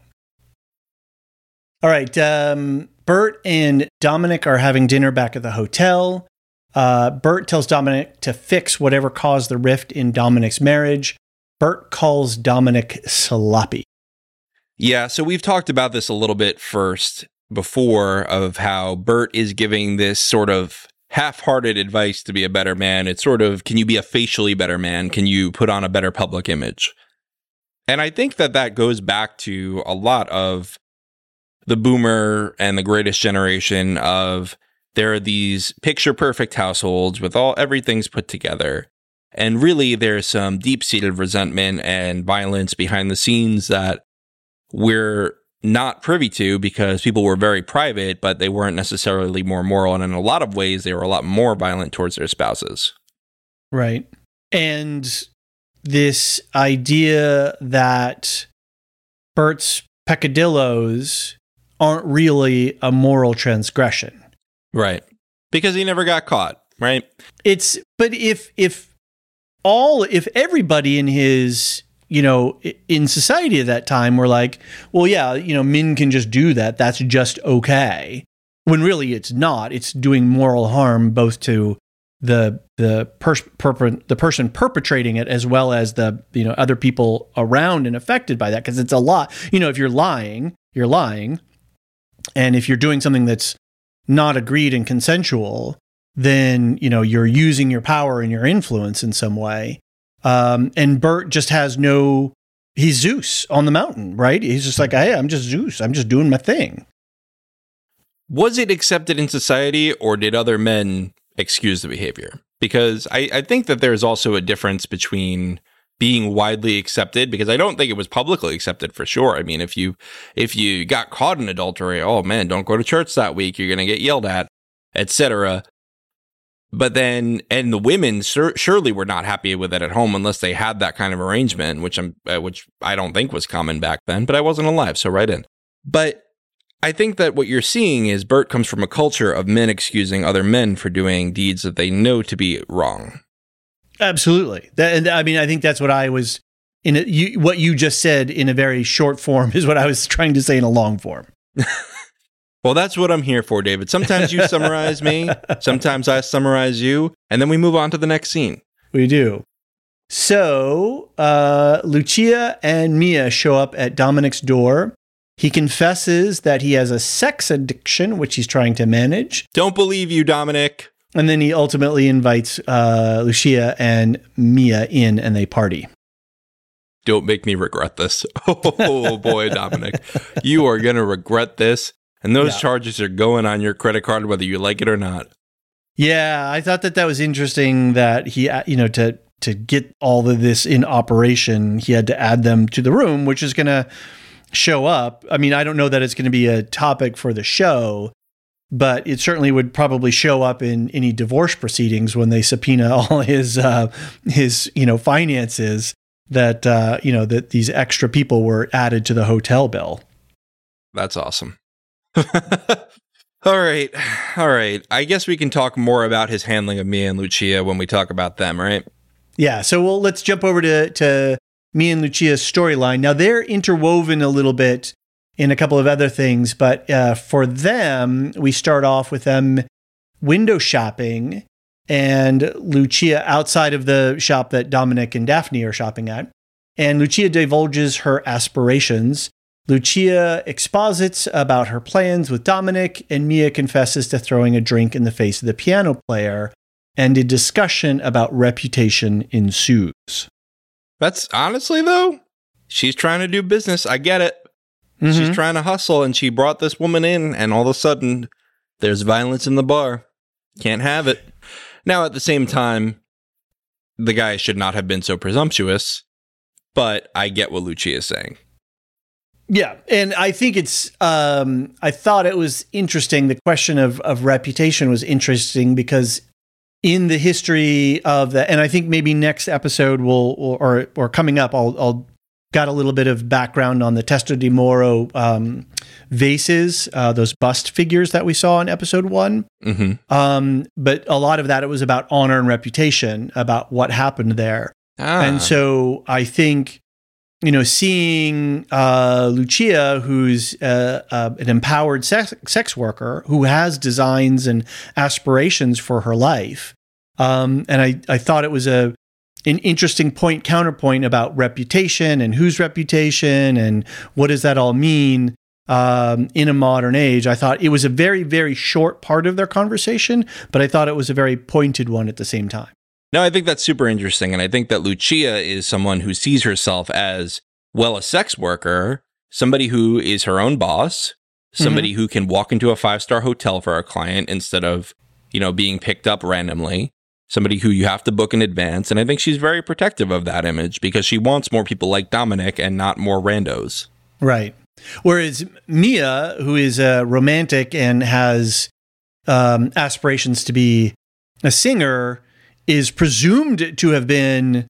All right. Um, Bert and Dominic are having dinner back at the hotel. Uh, Bert tells Dominic to fix whatever caused the rift in Dominic's marriage. Bert calls Dominic sloppy. Yeah, so we've talked about this a little bit first before of how Bert is giving this sort of half-hearted advice to be a better man. It's sort of, can you be a facially better man? Can you put on a better public image? And I think that that goes back to a lot of the boomer and the greatest generation of there are these picture-perfect households with all everything's put together. And really, there's some deep-seated resentment and violence behind the scenes that we're not privy to because people were very private, but they weren't necessarily more moral. And in a lot of ways, they were a lot more violent towards their spouses. Right. And this idea that Bert's peccadillos aren't really a moral transgression. Right. Because he never got caught, right? It's, but if, if all, if everybody in his, you know, in society at that time were like, well, yeah, you know, men can just do that. That's just okay. When really it's not. It's doing moral harm both to the, the, pers- perp- the person perpetrating it as well as the, you know, other people around and affected by that. Because it's a lot. You know, if you're lying, you're lying. And if you're doing something that's not agreed and consensual, then, you know, you're using your power and your influence in some way. Um, and Bert just has no, he's Zeus on the mountain, right? He's just like, hey, I'm just Zeus. I'm just doing my thing. Was it accepted in society or did other men excuse the behavior? Because I, I think that there's also a difference between being widely accepted, because I don't think it was publicly accepted for sure. I mean, if you if you got caught in adultery, oh man, don't go to church that week, you're going to get yelled at, et cetera. But then, and the women sur- surely were not happy with it at home unless they had that kind of arrangement, which I'm uh, which I don't think was common back then, but I wasn't alive, so right in. But I think that what you're seeing is Bert comes from a culture of men excusing other men for doing deeds that they know to be wrong. Absolutely. That, and I mean, I think that's what I was in a, you, what you just said in a very short form is what I was trying to say in a long form. Well, that's what I'm here for, David. Sometimes you summarize me, sometimes I summarize you, and then we move on to the next scene. We do. So, uh, Lucia and Mia show up at Dominic's door. He confesses that he has a sex addiction, which he's trying to manage. Don't believe you, Dominic. And then he ultimately invites uh, Lucia and Mia in, and they party. Don't make me regret this. Oh, boy, Dominic. You are going to regret this. And those yeah. charges are going on your credit card, whether you like it or not. Yeah, I thought that that was interesting that he, you know, to to get all of this in operation, he had to add them to the room, which is going to show up. I mean, I don't know that it's going to be a topic for the show, but it certainly would probably show up in any divorce proceedings when they subpoena all his, uh, his, you know, finances that, uh, you know, that these extra people were added to the hotel bill. That's awesome. All right. All right. I guess we can talk more about his handling of Mia and Lucia when we talk about them, right? Yeah. So well, let's jump over to, to Mia and Lucia's storyline. Now they're interwoven a little bit in a couple of other things, but uh, for them, we start off with them window shopping and Lucia outside of the shop that Dominic and Daphne are shopping at. And Lucia divulges her aspirations. Lucia exposits about her plans with Dominic, and Mia confesses to throwing a drink in the face of the piano player, and a discussion about reputation ensues. That's honestly, though, she's trying to do business. I get it. Mm-hmm. She's trying to hustle, and she brought this woman in, and all of a sudden, there's violence in the bar. Can't have it. Now, at the same time, the guy should not have been so presumptuous, but I get what Lucia is saying. Yeah, and I think it's, um, I thought it was interesting. The question of, of reputation was interesting because in the history of the, and I think maybe next episode will, or or coming up, I'll, I'll got a little bit of background on the Testa di Moro um, vases, uh, those bust figures that we saw in episode one. Mm-hmm. Um, but a lot of that, it was about honor and reputation, about what happened there. Ah. And so I think, you know, seeing uh, Lucia, who's uh, uh, an empowered sex, sex worker who has designs and aspirations for her life. Um, and I, I thought it was a an interesting point, counterpoint about reputation and whose reputation and what does that all mean um, in a modern age. I thought it was a very, very short part of their conversation, but I thought it was a very pointed one at the same time. No, I think that's super interesting. And I think that Lucia is someone who sees herself as, well, a sex worker, somebody who is her own boss, somebody mm-hmm. who can walk into a five-star hotel for a client instead of, you know, being picked up randomly, somebody who you have to book in advance. And I think she's very protective of that image because she wants more people like Dominic and not more randos. Right. Whereas Mia, who is a romantic and has um, aspirations to be a singer, is presumed to have been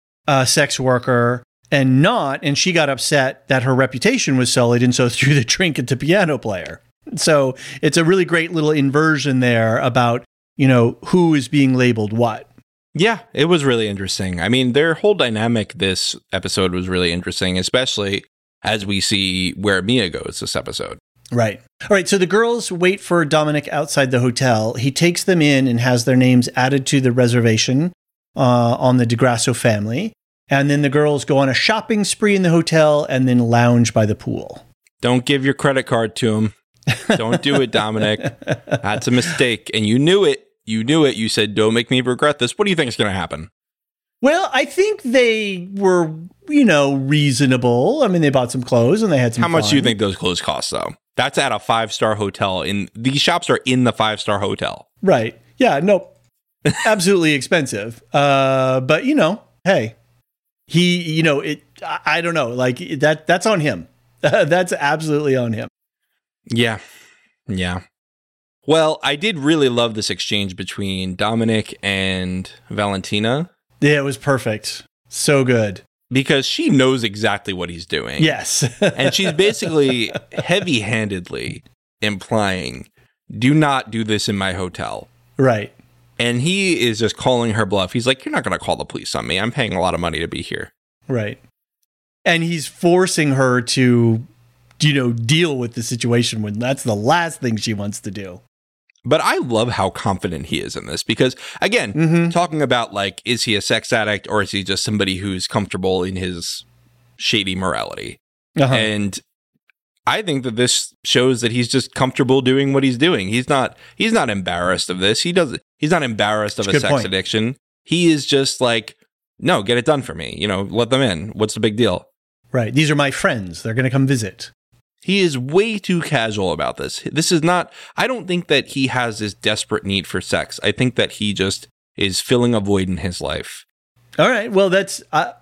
a sex worker and not, and she got upset that her reputation was sullied and so threw the drink at the piano player. So it's a really great little inversion there about, you know, who is being labeled what. Yeah, it was really interesting. I mean, their whole dynamic this episode was really interesting, especially as we see where Mia goes this episode. Right. All right. So the girls wait for Dominic outside the hotel. He takes them in and has their names added to the reservation uh, on the DeGrasso family. And then the girls go on a shopping spree in the hotel and then lounge by the pool. Don't give your credit card to him. Don't do it, Dominic. That's a mistake. And you knew it. You knew it. You said, don't make me regret this. What do you think is going to happen? Well, I think they were, you know, reasonable. I mean, they bought some clothes and they had some How much fun. do you think those clothes cost, though? That's at a five-star hotel. In these shops are in the five-star hotel. Right. Yeah, no, absolutely expensive. Uh, but, you know, hey, he, you know, it. I, I don't know. Like, that. that's on him. That's absolutely on him. Yeah. Yeah. Well, I did really love this exchange between Dominic and Valentina. Yeah, it was perfect. So good. Because she knows exactly what he's doing. Yes. And she's basically heavy-handedly implying, do not do this in my hotel. Right. And he is just calling her bluff. He's like, you're not going to call the police on me. I'm paying a lot of money to be here. Right. And he's forcing her to, you know, deal with the situation when that's the last thing she wants to do. But I love how confident he is in this because, again, mm-hmm. talking about, like, is he a sex addict or is he just somebody who's comfortable in his shady morality? Uh-huh. And I think that this shows that he's just comfortable doing what he's doing. He's not he's not embarrassed of this. He doesn't he's not embarrassed of That's a a good sex point. addiction. He is just like, no, get it done for me. You know, let them in. What's the big deal? Right. These are my friends. They're going to come visit. He is way too casual about this. This is not, I don't think that he has this desperate need for sex. I think that he just is filling a void in his life. All right. Well, that's, uh,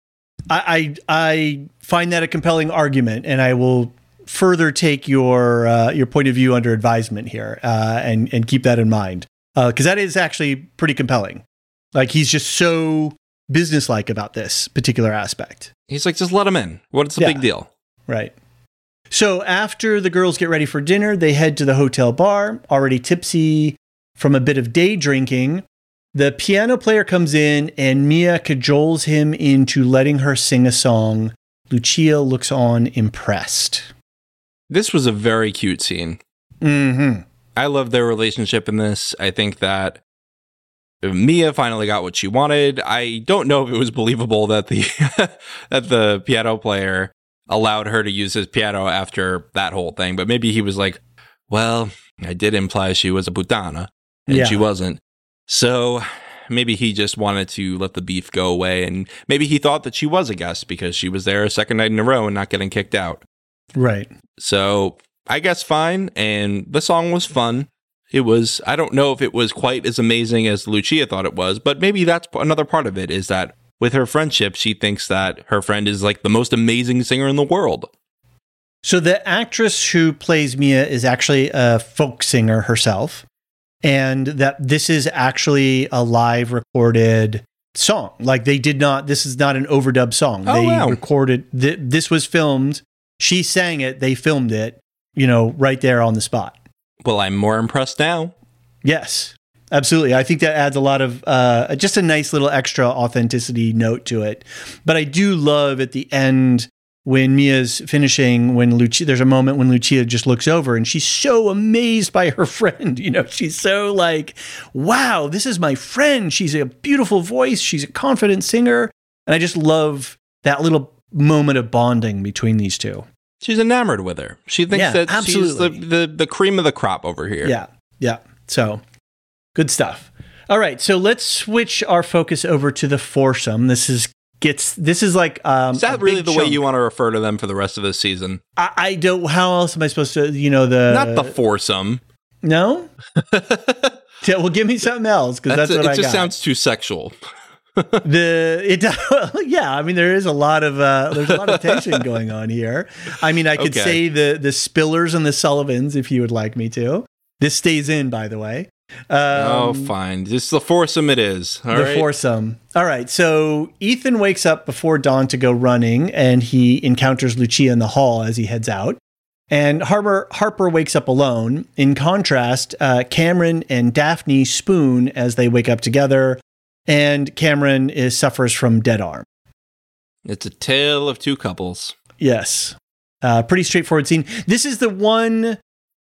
I, I, I find that a compelling argument, and I will further take your, uh, your point of view under advisement here, uh, and, and keep that in mind. Uh, cause that is actually pretty compelling. Like, he's just so businesslike about this particular aspect. He's like, just let him in. What's the Yeah. big deal? Right. So after the girls get ready for dinner, they head to the hotel bar, already tipsy from a bit of day drinking. The piano player comes in and Mia cajoles him into letting her sing a song. Lucia looks on impressed. This was a very cute scene. Mm-hmm. I love their relationship in this. I think that Mia finally got what she wanted. I don't know if it was believable that the that the piano player allowed her to use his piano after that whole thing, but maybe he was like, well, I did imply she was a putana, and Yeah. she wasn't. So maybe he just wanted to let the beef go away, and maybe he thought that she was a guest because she was there a second night in a row and not getting kicked out. Right. So I guess fine, and the song was fun. It was, I don't know if it was quite as amazing as Lucia thought it was, but maybe that's another part of it, is that with her friendship, she thinks that her friend is like the most amazing singer in the world. So the actress who plays Mia is actually a folk singer herself, and that this is actually a live recorded song. Like, they did not, this is not an overdub song. Oh, they wow. recorded, th- this was filmed. She sang it, they filmed it, you know, right there on the spot. Well, I'm more impressed now. Yes, absolutely. I think that adds a lot of, uh, just a nice little extra authenticity note to it. But I do love at the end when Mia's finishing, when Lucia, there's a moment when Lucia just looks over and she's so amazed by her friend. You know, she's so like, wow, this is my friend. She's a beautiful voice. She's a confident singer. And I just love that little moment of bonding between these two. She's enamored with her. She thinks Yeah, that absolutely. she's the, the, the cream of the crop over here. Yeah. Yeah. So good stuff. All right. So let's switch our focus over to the foursome. This is gets, this is like, um, Is that a really big the way chunk. you want to refer to them for the rest of the season? I, I don't, how else am I supposed to, you know, the, Not the foursome. no? Yeah, well, give me something else. Cause that's, That's what it I just got. sounds too sexual. the, it, yeah, I mean, there is a lot of, uh, there's a lot of tension going on here. I mean, I could Okay. say the, the Spillers and the Sullivans if you would like me to. This stays in, by the way. Um, oh, fine. Just the foursome it is. All the right. foursome. All right. So Ethan wakes up before dawn to go running, and he encounters Lucia in the hall as he heads out. And Harper, Harper wakes up alone. In contrast, uh, Cameron and Daphne spoon as they wake up together, and Cameron is suffers from dead arm. It's a tale of two couples. Yes. Uh, pretty straightforward scene. This is the one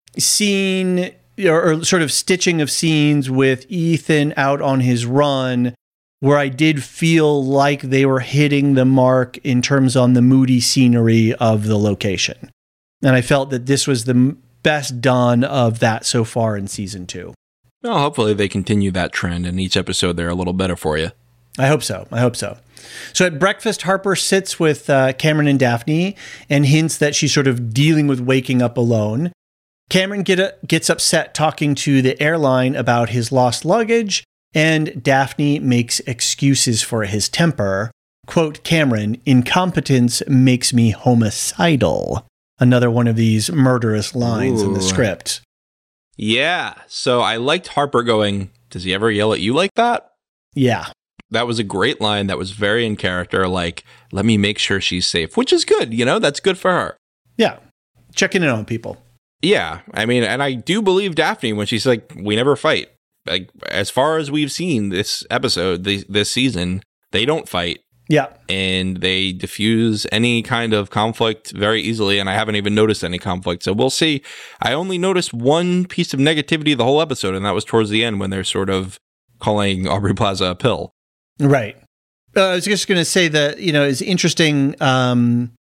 scene or, or sort of stitching of scenes with Ethan out on his run where I did feel like they were hitting the mark in terms on the moody scenery of the location. And I felt that this was the m- best done of that so far in season two. Well, hopefully they continue that trend, and each episode they're a little better for you. I hope so. I hope so. So at breakfast, Harper sits with uh, Cameron and Daphne and hints that she's sort of dealing with waking up alone. Cameron get a, gets upset talking to the airline about his lost luggage, and Daphne makes excuses for his temper. Quote, Cameron, incompetence makes me homicidal. Another one of these murderous lines in the Ooh. script. Yeah. So I liked Harper going, does he ever yell at you like that? Yeah. That was a great line. That was very in character. Like, let me make sure she's safe, which is good. You know, that's good for her. Yeah. Checking in on people. Yeah. I mean, and I do believe Daphne when she's like, we never fight. Like, as far as we've seen this episode, this, this season, they don't fight. Yeah. And they diffuse any kind of conflict very easily. And I haven't even noticed any conflict. So we'll see. I only noticed one piece of negativity the whole episode, and that was towards the end when they're sort of calling Aubrey Plaza a pill. Right. Uh, I was just going to say that, you know, it's interesting. Um,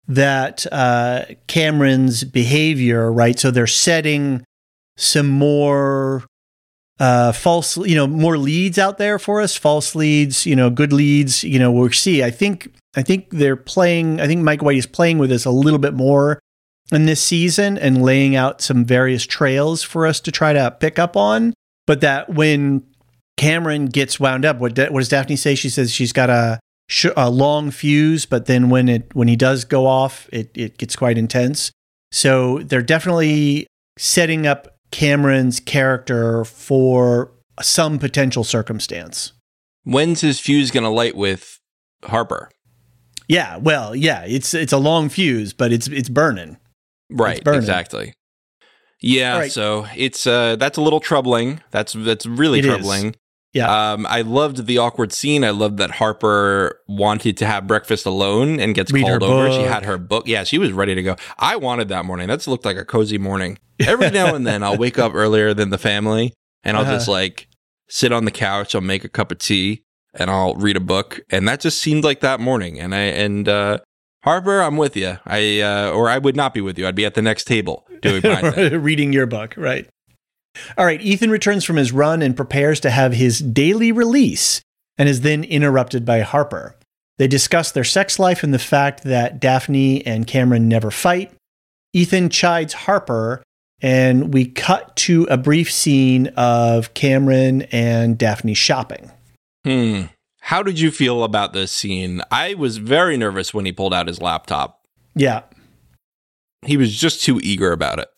that uh, Cameron's behavior, right? So they're setting some more uh, false, you know, more leads out there for us, false leads, you know, good leads, you know, we'll see. I think, I think they're playing, I think Mike White is playing with us a little bit more in this season and laying out some various trails for us to try to pick up on. But that when Cameron gets wound up, what, what does Daphne say? She says she's got a, a long fuse, but then when it when he does go off, it, it gets quite intense. So they're definitely setting up Cameron's character for some potential circumstance. When's his fuse going to light with Harper? Yeah, well, yeah, it's it's a long fuse, but it's it's burning. Right, it's burning. Exactly. Yeah, right. So it's uh, that's a little troubling. That's that's really it troubling. Is. Yeah. Um, I loved the awkward scene. I loved that Harper wanted to have breakfast alone and gets Read called her over. book. She had her book. Yeah, she was ready to go. I wanted that morning. That's looked like a cozy morning. Every now and then I'll wake up earlier than the family and I'll uh-huh. just like sit on the couch. I'll make a cup of tea and I'll read a book. And that just seemed like that morning. And I, and, uh, Harper, I'm with you. I, uh, or I would not be with you. I'd be at the next table doing my thing. Reading your book. Right. All right, Ethan returns from his run and prepares to have his daily release and is then interrupted by Harper. They discuss their sex life and the fact that Daphne and Cameron never fight. Ethan chides Harper, and we cut to a brief scene of Cameron and Daphne shopping. Hmm. How did you feel about this scene? I was very nervous when he pulled out his laptop. Yeah. He was just too eager about it.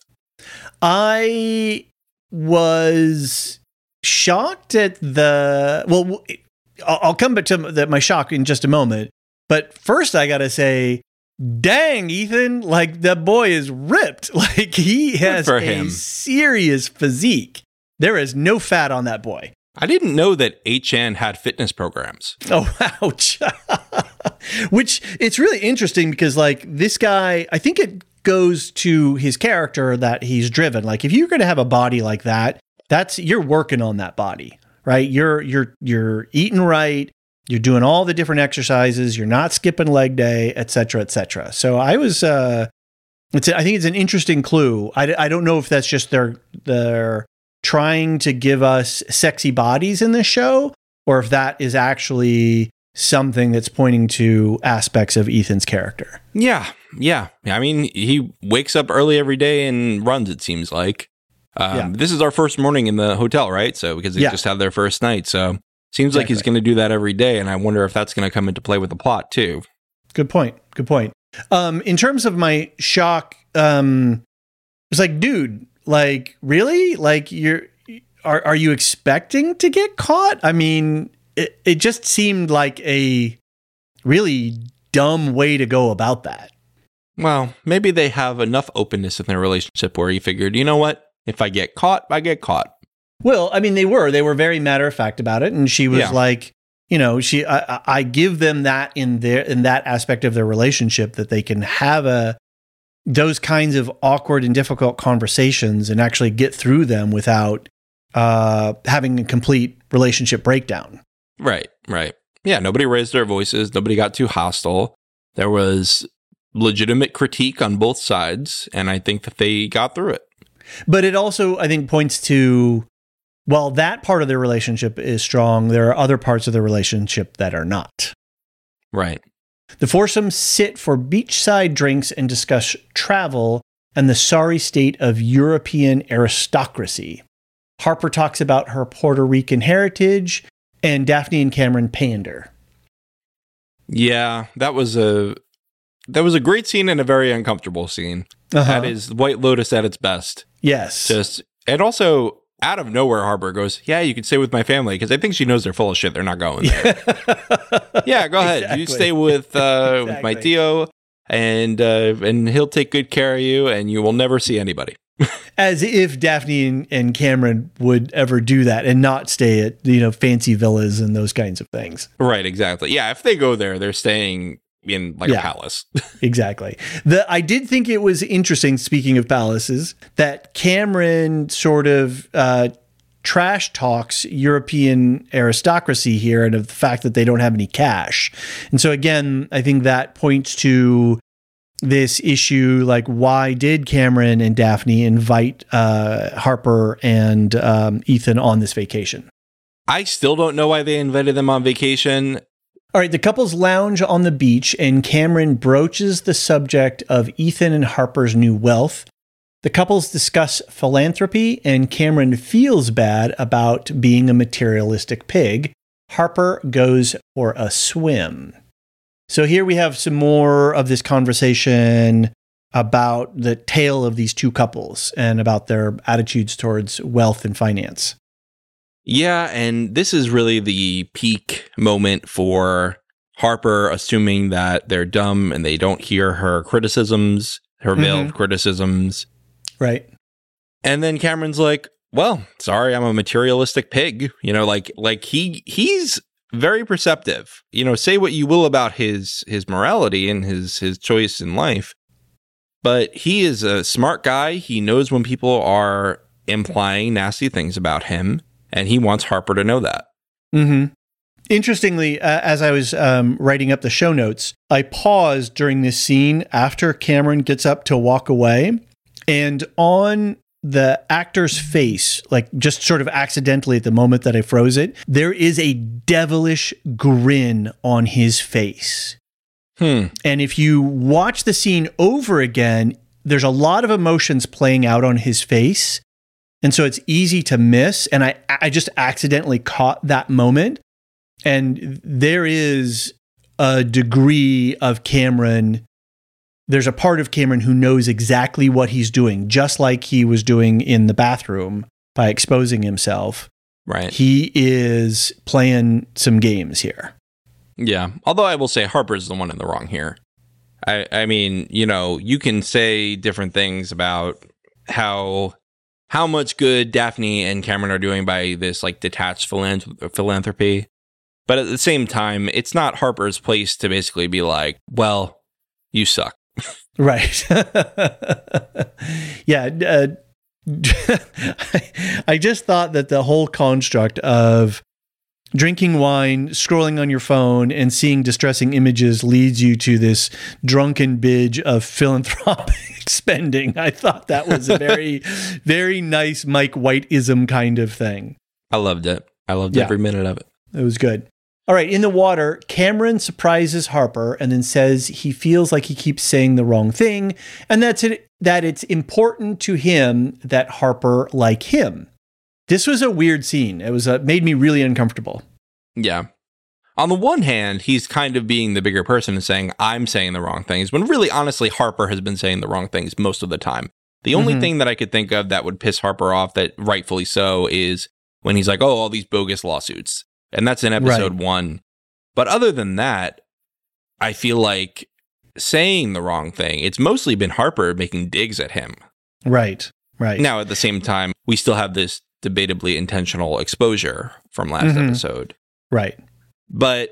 I... was shocked at the, well, I'll come back to the, my shock in just a moment. But first I got to say, dang, Ethan, like the boy is ripped. Like he has a him. serious physique. There is no fat on that boy. I didn't know that H N had fitness programs. Oh, ouch. Which it's really interesting because like this guy, I think it goes to his character that he's driven. Like if you're going to have a body like that, that's you're working on that body, right? You're you're you're eating right, you're doing all the different exercises, you're not skipping leg day, et cetera, et cetera. So I was, uh, it's I think it's an interesting clue. I, I don't know if that's just their they're trying to give us sexy bodies in this show, or if that is actually something that's pointing to aspects of Ethan's character. Yeah, yeah. I mean, he wakes up early every day and runs, it seems like. Um, yeah. This is our first morning in the hotel, right? So, because they yeah. just had their first night. So, seems exactly. like he's going to do that every day. And I wonder if that's going to come into play with the plot, too. Good point. Good point. Um, in terms of my shock, um, it's like, dude, like, really? Like, you're, are, are you expecting to get caught? I mean, it, it just seemed like a really dumb way to go about that. Well, maybe they have enough openness in their relationship where he figured, you know what? If I get caught, I get caught. Well, I mean, they were. They were very matter of fact about it. And she was yeah. like, you know, she. I, I give them that in their in that aspect of their relationship that they can have a those kinds of awkward and difficult conversations and actually get through them without uh, having a complete relationship breakdown. Right, right. Yeah, nobody raised their voices. Nobody got too hostile. There was legitimate critique on both sides, and I think that they got through it. But it also, I think, points to, while that part of their relationship is strong, there are other parts of the relationship that are not. Right. The foursome sit for beachside drinks and discuss travel and the sorry state of European aristocracy. Harper talks about her Puerto Rican heritage, and Daphne and Cameron pander. Yeah, that was a that was a great scene and a very uncomfortable scene. Uh-huh. That is White Lotus at its best. Yes. Just and also out of nowhere, Harper goes, "Yeah, you can stay with my family," because I think she knows they're full of shit. They're not going there. Yeah, go ahead. Exactly. You stay with uh, exactly. with my Tio, and uh, and he'll take good care of you, and you will never see anybody. As if Daphne and, and Cameron would ever do that and not stay at, you know, fancy villas and those kinds of things. Right, exactly. Yeah, if they go there, they're staying in like yeah, a palace. Exactly. The I did think it was interesting, speaking of palaces, that Cameron sort of uh, trash talks European aristocracy here and of the fact that they don't have any cash. And so again, I think that points to this issue, like why did Cameron and Daphne invite uh, Harper and um, Ethan on this vacation? I still don't know why they invited them on vacation. All right, the couples lounge on the beach, and Cameron broaches the subject of Ethan and Harper's new wealth. The couples discuss philanthropy, and Cameron feels bad about being a materialistic pig. Harper goes for a swim. So here we have some more of this conversation about the tale of these two couples and about their attitudes towards wealth and finance. Yeah, and this is really the peak moment for Harper assuming that they're dumb and they don't hear her criticisms, her Mm-hmm. veiled criticisms. Right. And then Cameron's like, well, sorry, I'm a materialistic pig. You know, like like he he's very perceptive. You know, say what you will about his his morality and his his choice in life, but he is a smart guy. He knows when people are implying nasty things about him, and he wants Harper to know that. Mm-hmm. Interestingly, uh, as I was um, writing up the show notes, I paused during this scene after Cameron gets up to walk away, and on the actor's face, like just sort of accidentally at the moment that I froze it, there is a devilish grin on his face. Hmm. And if you watch the scene over again, there's a lot of emotions playing out on his face. And so it's easy to miss. And I, I just accidentally caught that moment. And there is a degree of Cameron. There's a part of Cameron who knows exactly what he's doing, just like he was doing in the bathroom by exposing himself. Right. He is playing some games here. Yeah. Although I will say Harper's the one in the wrong here. I, I mean, you know, you can say different things about how how much good Daphne and Cameron are doing by this like detached philanth- philanthropy. But at the same time, it's not Harper's place to basically be like, well, you suck. Right. yeah. Uh, I just thought that the whole construct of drinking wine, scrolling on your phone, and seeing distressing images leads you to this drunken binge of philanthropic spending. I thought that was a very, very nice Mike White-ism kind of thing. I loved it. I loved Yeah. every minute of it. It was good. All right, in the water, Cameron surprises Harper and then says he feels like he keeps saying the wrong thing, and that's it, that it's important to him that Harper like him. This was a weird scene. It was uh, made me really uncomfortable. Yeah. On the one hand, he's kind of being the bigger person and saying, I'm saying the wrong things, when really, honestly, Harper has been saying the wrong things most of the time. The only Mhm. thing that I could think of that would piss Harper off, that rightfully so, is when he's like, oh, all these bogus lawsuits. And that's in episode Right. one. But other than that, I feel like saying the wrong thing, it's mostly been Harper making digs at him. Right, right. Now, at the same time, we still have this debatably intentional exposure from last Mhm. episode. Right. But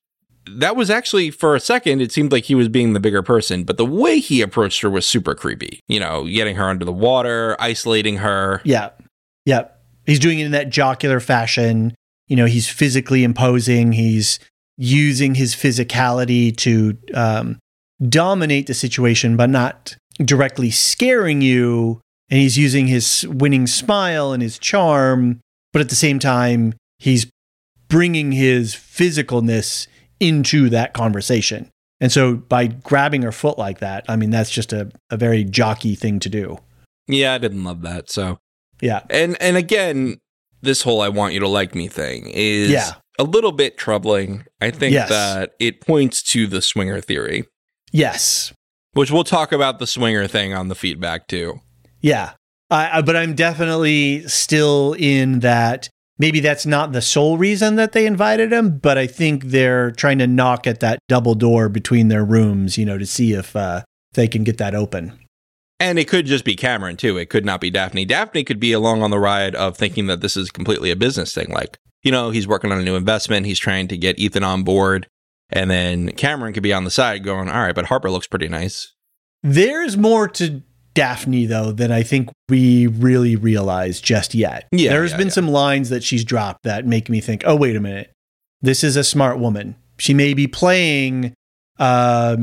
that was actually, for a second, it seemed like he was being the bigger person. But the way he approached her was super creepy. You know, getting her under the water, isolating her. Yeah. Yeah. He's doing it in that jocular fashion. You know, he's physically imposing. He's using his physicality to um, dominate the situation, but not directly scaring you. And he's using his winning smile and his charm, but at the same time, he's bringing his physicalness into that conversation. And so by grabbing her foot like that, I mean, that's just a, a very jockey thing to do. Yeah, I didn't love that. So, Yeah. and and again, this whole I want you to like me thing is Yeah. a little bit troubling. I think Yes. that it points to the swinger theory, Yes. which we'll talk about the swinger thing on the feedback too. Yeah. I, I, but I'm definitely still in that. Maybe that's not the sole reason that they invited him, but I think they're trying to knock at that double door between their rooms, you know, to see if uh, they can get that open. And it could just be Cameron too. It could not be Daphne. Daphne could be along on the ride of thinking that this is completely a business thing. Like, you know, he's working on a new investment. He's trying to get Ethan on board. And then Cameron could be on the side going, all right, but Harper looks pretty nice. There's more to Daphne, though, than I think we really realize just yet. Yeah, There's yeah, been yeah. some lines that she's dropped that make me think, oh, wait a minute. This is a smart woman. She may be playing um,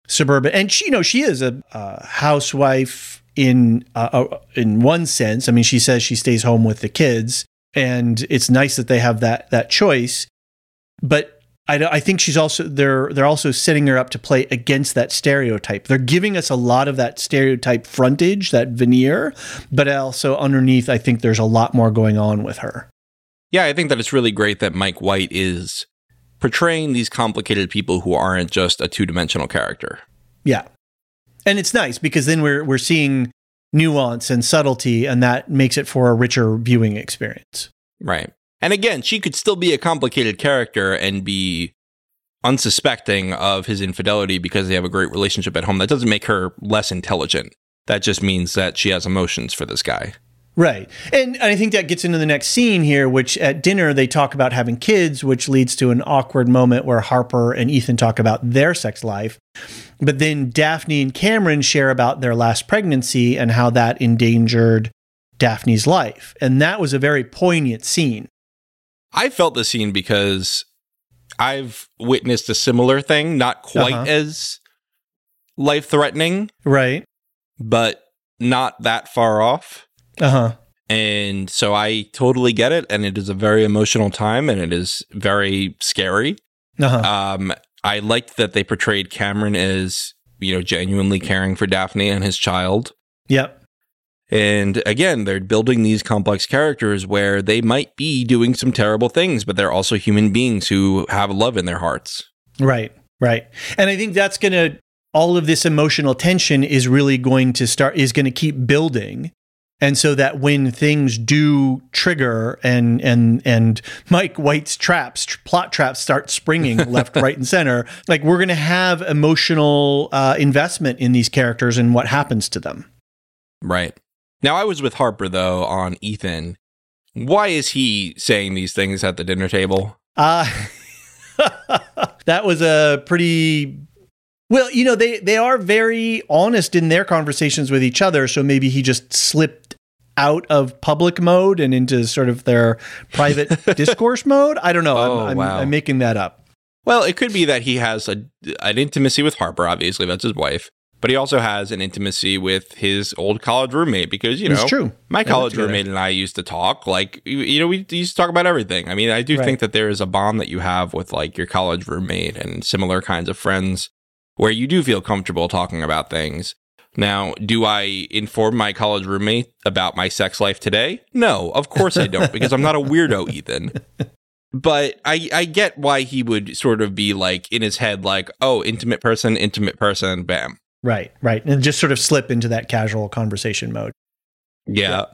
suburban, and she, you know, she is a, a housewife in uh, uh, in one sense. I mean, she says she stays home with the kids, and it's nice that they have that that choice. But I, I think she's also they're they're also setting her up to play against that stereotype. They're giving us a lot of that stereotype frontage, that veneer, but also underneath, I think there's a lot more going on with her. Yeah, I think that it's really great that Mike White is portraying these complicated people who aren't just a two-dimensional character. Yeah. And it's nice because then we're we're seeing nuance and subtlety, and that makes it for a richer viewing experience. Right. And again, she could still be a complicated character and be unsuspecting of his infidelity because they have a great relationship at home. That doesn't make her less intelligent. That just means that she has emotions for this guy. Right. And I think that gets into the next scene here, which at dinner they talk about having kids, which leads to an awkward moment where Harper and Ethan talk about their sex life. But then Daphne and Cameron share about their last pregnancy and how that endangered Daphne's life. And that was a very poignant scene. I felt the scene because I've witnessed a similar thing, not quite uh-huh. as life-threatening. Right. But not that far off. Uh-huh. And so I totally get it. And it is a very emotional time and it is very scary. Uh-huh. Um, I liked that they portrayed Cameron as, you know, genuinely caring for Daphne and his child. Yep. And again, they're building these complex characters where they might be doing some terrible things, but they're also human beings who have love in their hearts. Right, right. And I think that's going to, all of this emotional tension is really going to start, is going to keep building. And so that when things do trigger and and and Mike White's traps, tr- plot traps start springing left, right, and center, like we're going to have emotional uh, investment in these characters and what happens to them. Right. Now, I was with Harper, though, on Ethan. Why is he saying these things at the dinner table? Uh, that was a pretty... Well, you know, they, they are very honest in their conversations with each other, so maybe he just slipped out of public mode and into sort of their private discourse mode. I don't know. Oh, I'm, I'm, wow. I'm making that up. Well, it could be that he has a, an intimacy with Harper, obviously, that's his wife. But he also has an intimacy with his old college roommate because, you know, it's true. my They college work together. roommate and I used to talk like, you- you know, we used to talk about everything. I mean, I do Right. think that there is a bond that you have with like your college roommate and similar kinds of friends where you do feel comfortable talking about things. Now, do I inform my college roommate about my sex life today? No, of course I don't, because I'm not a weirdo, Ethan. But I, I get why he would sort of be like in his head, like, oh, intimate person, intimate person, bam. Right, right. And just sort of slip into that casual conversation mode. Yeah.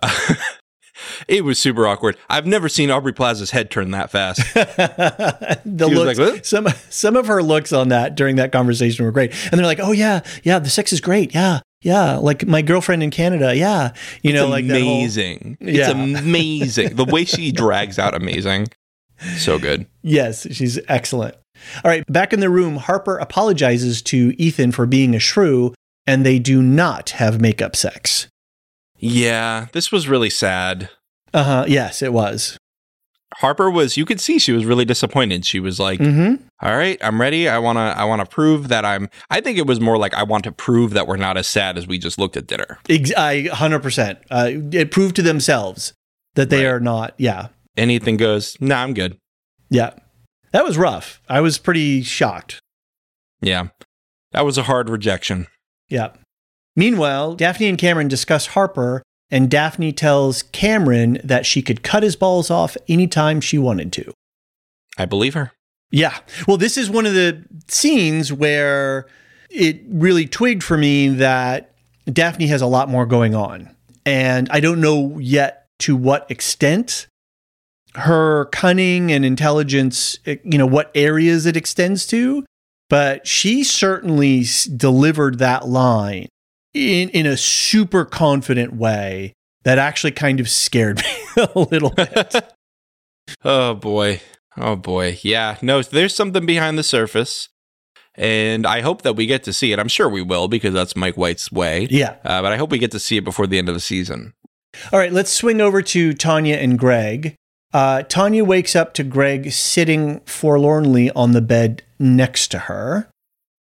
It was super awkward. I've never seen Aubrey Plaza's head turn that fast. the She was looks, like, "What?" some some of her looks on that during that conversation were great. And they're like, "Oh yeah, yeah, the sex is great. Yeah. Yeah, like my girlfriend in Canada. Yeah." You It's know, like that whole- amazing. It's Yeah. amazing. The way she drags out amazing. So good. Yes, she's excellent. All right, back in the room, Harper apologizes to Ethan for being a shrew, and they do not have makeup sex. Yeah, this was really sad. Uh-huh, yes, it was. Harper was, you could see she was really disappointed. She was like, Mm-hmm. all right, I'm ready. I want to I want to prove that I'm I think it was more like I want to prove that we're not as sad as we just looked at dinner. Ex- I one hundred percent. Uh, it proved to themselves that they Right. are not, yeah. Anything goes, nah, I'm good. Yeah. That was rough. I was pretty shocked. Yeah. That was a hard rejection. Yeah. Meanwhile, Daphne and Cameron discuss Harper, and Daphne tells Cameron that she could cut his balls off anytime she wanted to. I believe her. Yeah. Well, this is one of the scenes where it really twigged for me that Daphne has a lot more going on. And I don't know yet to what extent her cunning and intelligence, you know, what areas it extends to, but she certainly s- delivered that line in, in a super confident way that actually kind of scared me a little bit. Oh boy. Oh boy. Yeah. No, there's something behind the surface. And I hope that we get to see it. I'm sure we will because that's Mike White's way. Yeah. Uh, but I hope we get to see it before the end of the season. All right, let's swing over to Tanya and Greg. Uh, Tanya wakes up to Greg sitting forlornly on the bed next to her.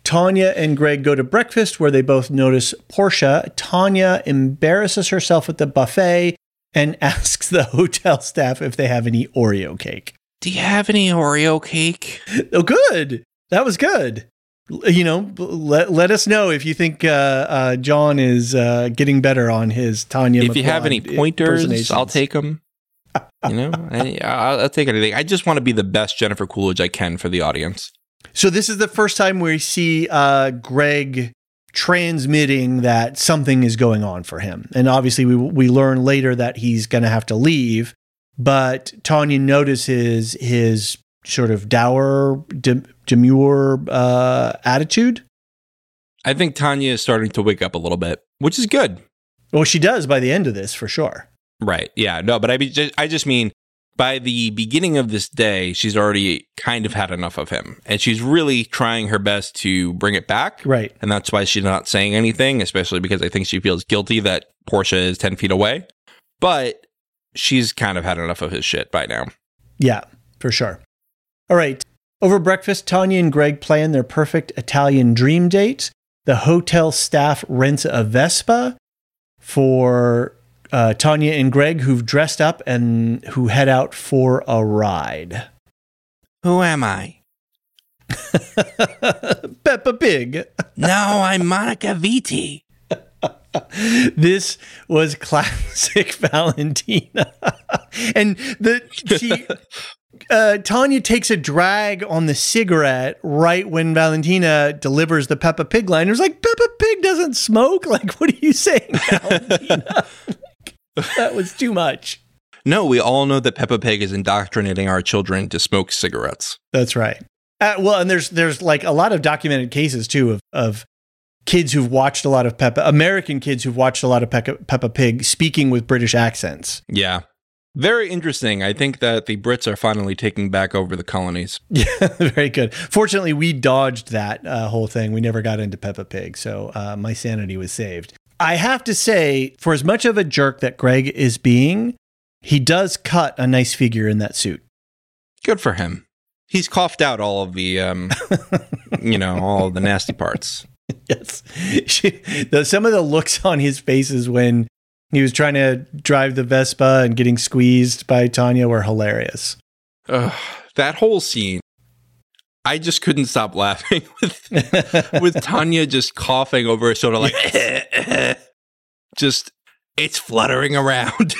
Tanya and Greg go to breakfast where they both notice Portia. Tanya embarrasses herself at the buffet and asks the hotel staff if they have any Oreo cake. Do you have any Oreo cake? Oh, good. That was good. You know, let, let us know if you think uh, uh, John is uh, getting better on his Tanya If McQuad you have any pointers, I'll take them. You know, I, I'll, I'll take anything. I just want to be the best Jennifer Coolidge I can for the audience. So this is the first time we see uh, Greg transmitting that something is going on for him. And obviously we we learn later that he's going to have to leave, but Tanya notices his sort of dour, de- demure uh, attitude. I think Tanya is starting to wake up a little bit, which is good. Well, she does by the end of this, for sure. Right. Yeah. No, but I, be, just, I just mean by the beginning of this day, she's already kind of had enough of him. And she's really trying her best to bring it back. Right. And that's why she's not saying anything, especially because I think she feels guilty that Portia is ten feet away. But she's kind of had enough of his shit by now. Yeah, for sure. All right. Over breakfast, Tanya and Greg plan their perfect Italian dream date. The hotel staff rents a Vespa for uh, Tanya and Greg, who've dressed up and who head out for a ride. Who am I? Peppa Pig. No, I'm Monica Vitti. This was classic Valentina. And the she uh, Tanya takes a drag on the cigarette right when Valentina delivers the Peppa Pig line. It was like, Peppa Pig doesn't smoke? Like, what are you saying, Valentina? That was too much. No, we all know that Peppa Pig is indoctrinating our children to smoke cigarettes. That's right. Uh, well, and there's there's like a lot of documented cases too of of kids who've watched a lot of Peppa, American kids who've watched a lot of Peppa, Peppa Pig speaking with British accents. Yeah. Very interesting. I think that the Brits are finally taking back over the colonies. Yeah, very good. Fortunately, we dodged that uh, whole thing. We never got into Peppa Pig, so uh, my sanity was saved. I have to say, for as much of a jerk that Greg is being, he does cut a nice figure in that suit. Good for him. He's coughed out all of the, um, you know, all of the nasty parts. Yes. She, the, some of the looks on his faces when he was trying to drive the Vespa and getting squeezed by Tanya were hilarious. Uh, that whole scene, I just couldn't stop laughing with, with Tanya just coughing over her shoulder, like, just, it's fluttering around.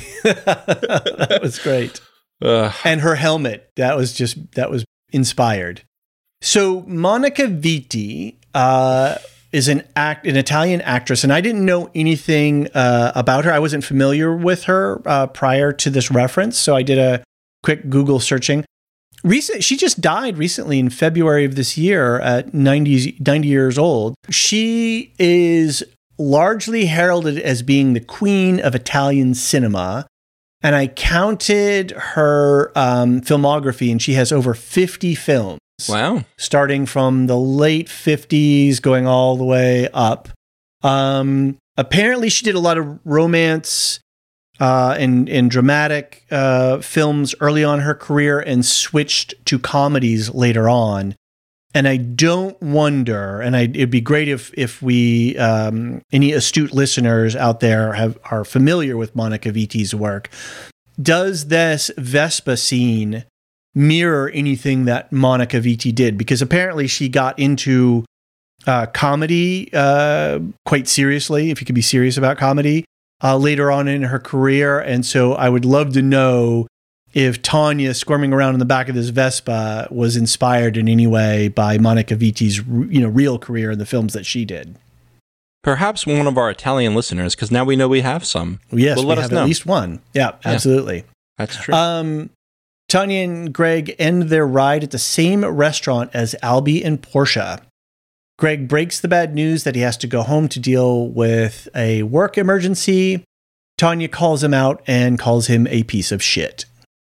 That was great. Uh, and her helmet, that was just, that was inspired. So Monica Vitti uh, is an act, an Italian actress, and I didn't know anything uh, about her. I wasn't familiar with her uh, prior to this reference, so I did a quick Google searching. Recent, she just died recently in February of this year at ninety, ninety years old. She is largely heralded as being the queen of Italian cinema. And I counted her um, filmography, and she has over fifty films. Wow. Starting from the late fifties, going all the way up. Um, apparently, she did a lot of romance uh, and, and dramatic uh, films early on in her career and switched to comedies later on. And I don't wonder, and I, it'd be great if if we, um, any astute listeners out there have are familiar with Monica Vitti's work. Does this Vespa scene mirror anything that Monica Vitti did? Because apparently she got into uh, comedy uh, quite seriously, if you could be serious about comedy, uh, later on in her career. And so I would love to know if Tanya squirming around in the back of this Vespa was inspired in any way by Monica Vitti's, you know, real career in the films that she did. Perhaps one of our Italian listeners, because now we know we have some. Yes, well, we let have us know. At least one. Yeah, absolutely. Yeah, that's true. Um, Tanya and Greg end their ride at the same restaurant as Albie and Portia. Greg breaks the bad news that he has to go home to deal with a work emergency. Tanya calls him out and calls him a piece of shit.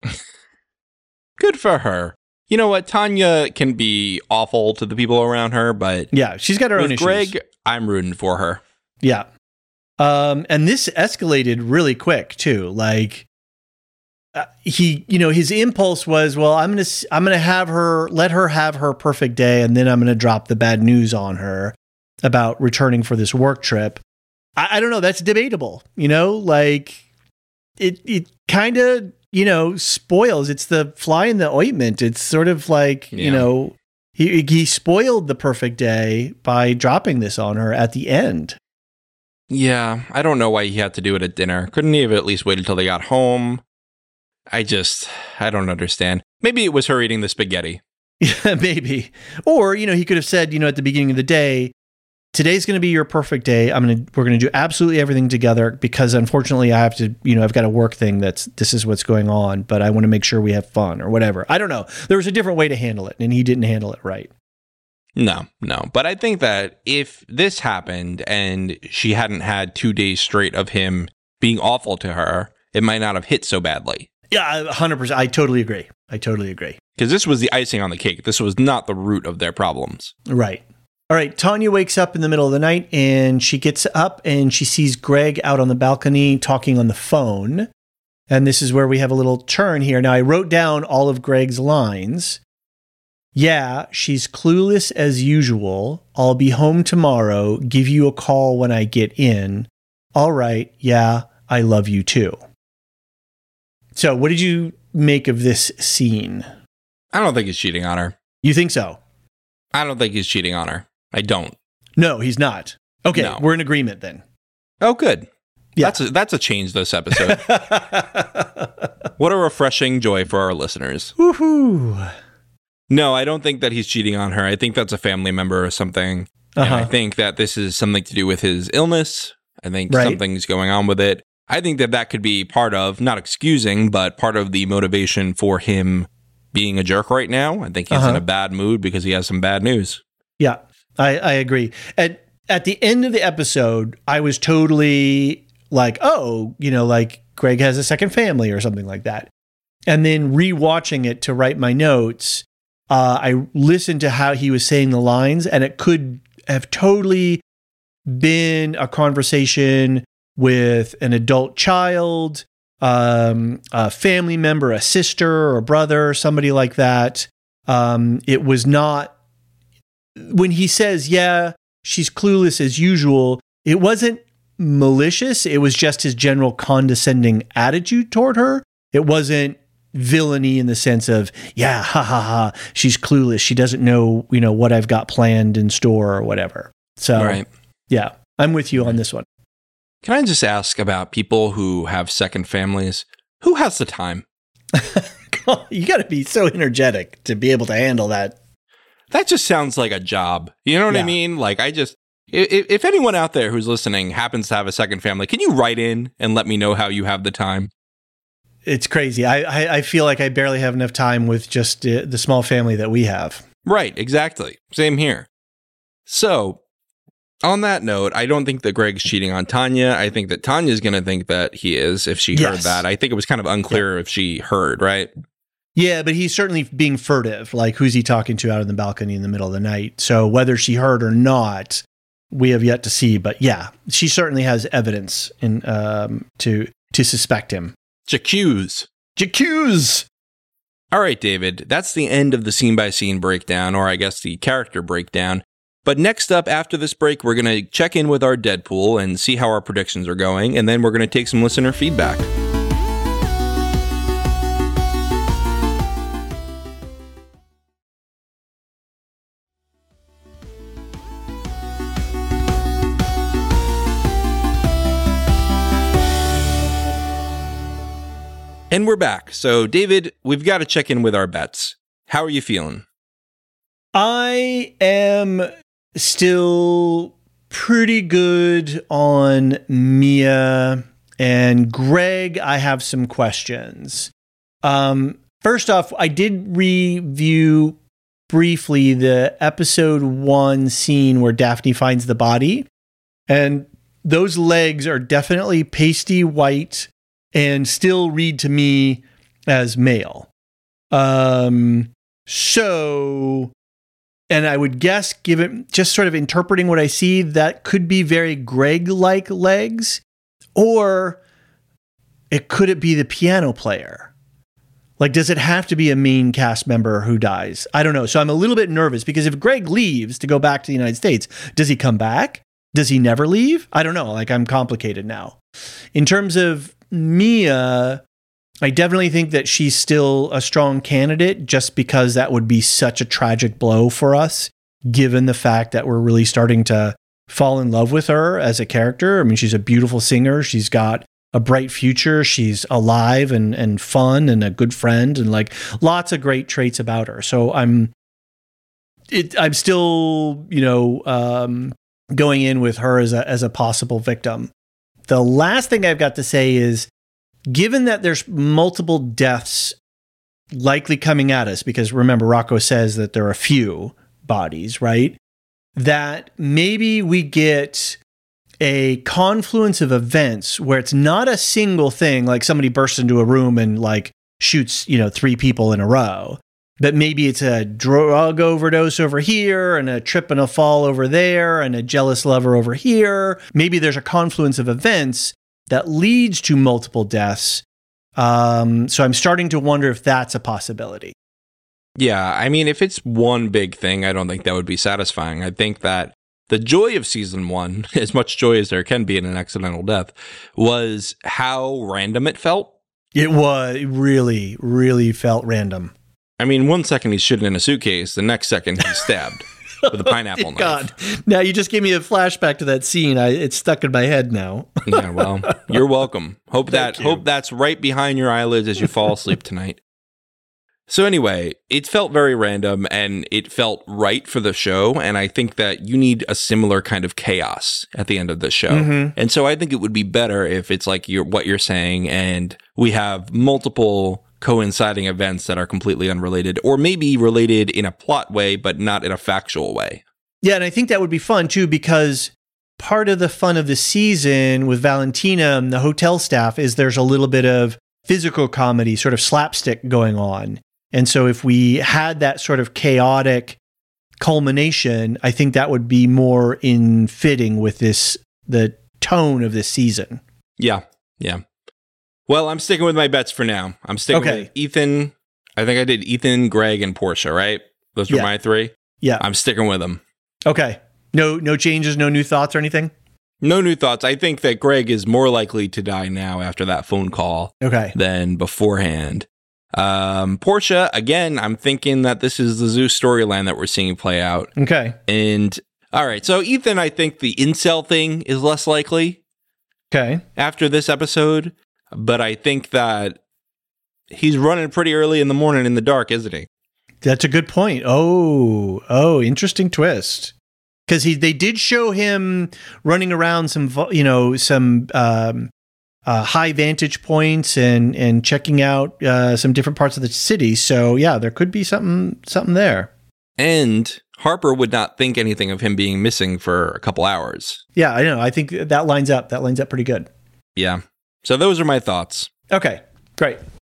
Good for her. You know what? Tanya can be awful to the people around her, but yeah, she's got her own issues. Greg, I'm rooting for her. Yeah. Um, and this escalated really quick too. Like uh, he, you know, his impulse was, well, I'm going to, I'm going to have her, let her have her perfect day. And then I'm going to drop the bad news on her about returning for this work trip. I, I don't know. That's debatable. You know, like it, it kind of, you know, spoils. It's the fly in the ointment. It's sort of like, yeah. you know, he, he spoiled the perfect day by dropping this on her at the end. Yeah, I don't know why he had to do it at dinner. Couldn't he have at least waited till they got home? I just, I don't understand. Maybe it was her eating the spaghetti. Yeah, maybe. Or, you know, he could have said, you know, at the beginning of the day, today's going to be your perfect day. I'm going to, we're going to do absolutely everything together because unfortunately I have to, you know, I've got a work thing that's, this is what's going on, but I want to make sure we have fun or whatever. I don't know. There was a different way to handle it and he didn't handle it right. No, no. But I think that if this happened and she hadn't had two days straight of him being awful to her, it might not have hit so badly. Yeah, one hundred percent. I totally agree. I totally agree. Because this was the icing on the cake. This was not the root of their problems. Right. All right. Tanya wakes up in the middle of the night and she gets up and she sees Greg out on the balcony talking on the phone. And this is where we have a little turn here. Now, I wrote down all of Greg's lines. Yeah, she's clueless as usual. I'll be home tomorrow. Give you a call when I get in. All right. Yeah, I love you too. So what did you make of this scene? I don't think he's cheating on her. You think so? I don't think he's cheating on her. I don't. No, he's not. Okay, no. We're in agreement then. Oh, good. Yeah. That's a, that's a change this episode. What a refreshing joy for our listeners. Woohoo. No, I don't think that he's cheating on her. I think that's a family member or something. Uh-huh. And I think that this is something to do with his illness. I think right. something's going on with it. I think that that could be part of, not excusing, but part of the motivation for him being a jerk right now. I think he's uh-huh. in a bad mood because he has some bad news. Yeah, I, I agree. At, at the end of the episode, I was totally like, oh, you know, like Greg has a second family or something like that. And then rewatching it to write my notes, uh, I listened to how he was saying the lines, and it could have totally been a conversation with an adult child, um, a family member, a sister or a brother, somebody like that. Um, it was not, when he says, yeah, she's clueless as usual, it wasn't malicious. It was just his general condescending attitude toward her. It wasn't villainy in the sense of, yeah, ha ha ha, she's clueless. She doesn't know, you know, what I've got planned in store or whatever. So, right. yeah, I'm with you on this one. Can I just ask about people who have second families? Who has the time? You got to be so energetic to be able to handle that. That just sounds like a job. You know what yeah. I mean? Like, I just, if, if anyone out there who's listening happens to have a second family, can you write in and let me know how you have the time? It's crazy. I, I, I feel like I barely have enough time with just uh, the small family that we have. Right, exactly. Same here. So, on that note, I don't think that Greg's cheating on Tanya. I think that Tanya's going to think that he is if she yes. heard that. I think it was kind of unclear yeah. if she heard, right? Yeah, but he's certainly being furtive. Like, who's he talking to out on the balcony in the middle of the night? So whether she heard or not, we have yet to see. But yeah, she certainly has evidence in um, to to suspect him. J'accuse. J'accuse. All right, David, that's the end of the scene-by-scene breakdown, or I guess the character breakdown. But next up, after this break, we're going to check in with our Deadpool and see how our predictions are going, and then we're going to take some listener feedback. And we're back. So, David, we've got to check in with our bets. How are you feeling? I am still pretty good on Mia, and Greg, I have some questions. Um, first off, I did review briefly the episode one scene where Daphne finds the body, and those legs are definitely pasty white and still read to me as male. Um, so, and I would guess, given just sort of interpreting what I see, that could be very Greg-like legs, or it could it be the piano player? Like, does it have to be a main cast member who dies? I don't know. So I'm a little bit nervous because if Greg leaves to go back to the United States, does he come back? Does he never leave? I don't know. Like, I'm complicated now. In terms of Mia, I definitely think that she's still a strong candidate just because that would be such a tragic blow for us, given the fact that we're really starting to fall in love with her as a character. I mean, she's a beautiful singer. She's got a bright future. She's alive and, and fun and a good friend and like lots of great traits about her. So I'm, it, I'm still, you know, um, going in with her as a, as a possible victim. The last thing I've got to say is, given that there's multiple deaths likely coming at us, because remember, Rocco says that there are a few bodies, right? That maybe we get a confluence of events where it's not a single thing, like somebody bursts into a room and like shoots, you know, three people in a row. But maybe it's a drug overdose over here and a trip and a fall over there and a jealous lover over here. Maybe there's a confluence of events that leads to multiple deaths. Um, so I'm starting to wonder if that's a possibility. Yeah, I mean, if it's one big thing, I don't think that would be satisfying. I think that the joy of season one, as much joy as there can be in an accidental death, was how random it felt. It was it really, really felt random. I mean, one second he's shitting in a suitcase, the next second he's stabbed with a pineapple oh, knife. God, now you just gave me a flashback to that scene. I, it's stuck in my head now. Yeah, well, you're welcome. Hope that you. hope that's right behind your eyelids as you fall asleep tonight. So anyway, it felt very random and it felt right for the show. And I think that you need a similar kind of chaos at the end of the show. Mm-hmm. And so I think it would be better if it's like you're, what you're saying and we have multiple coinciding events that are completely unrelated or maybe related in a plot way, but not in a factual way. Yeah, and I think that would be fun too, because part of the fun of the season with Valentina and the hotel staff is there's a little bit of physical comedy, sort of slapstick going on. And so if we had that sort of chaotic culmination, I think that would be more in fitting with this, the tone of this season. Yeah, yeah. Well, I'm sticking with my bets for now. I'm sticking okay. with Ethan. I think I did Ethan, Greg, and Portia, right? Those were yeah. my three? Yeah. I'm sticking with them. Okay. No, no changes, no new thoughts or anything? No new thoughts. I think that Greg is more likely to die now after that phone call okay. than beforehand. Um, Portia, again, I'm thinking that this is the Zeus storyline that we're seeing play out. Okay. And, all right, so Ethan, I think the incel thing is less likely. Okay. After this episode, but I think that he's running pretty early in the morning in the dark, isn't he? That's a good point. Oh, oh, interesting twist. Because he, they did show him running around some, you know, some um, uh, high vantage points and and checking out uh, some different parts of the city. So yeah, there could be something something there. And Harper would not think anything of him being missing for a couple hours. Yeah, I know. I think that lines up. That lines up pretty good. Yeah. So those are my thoughts. Okay, great.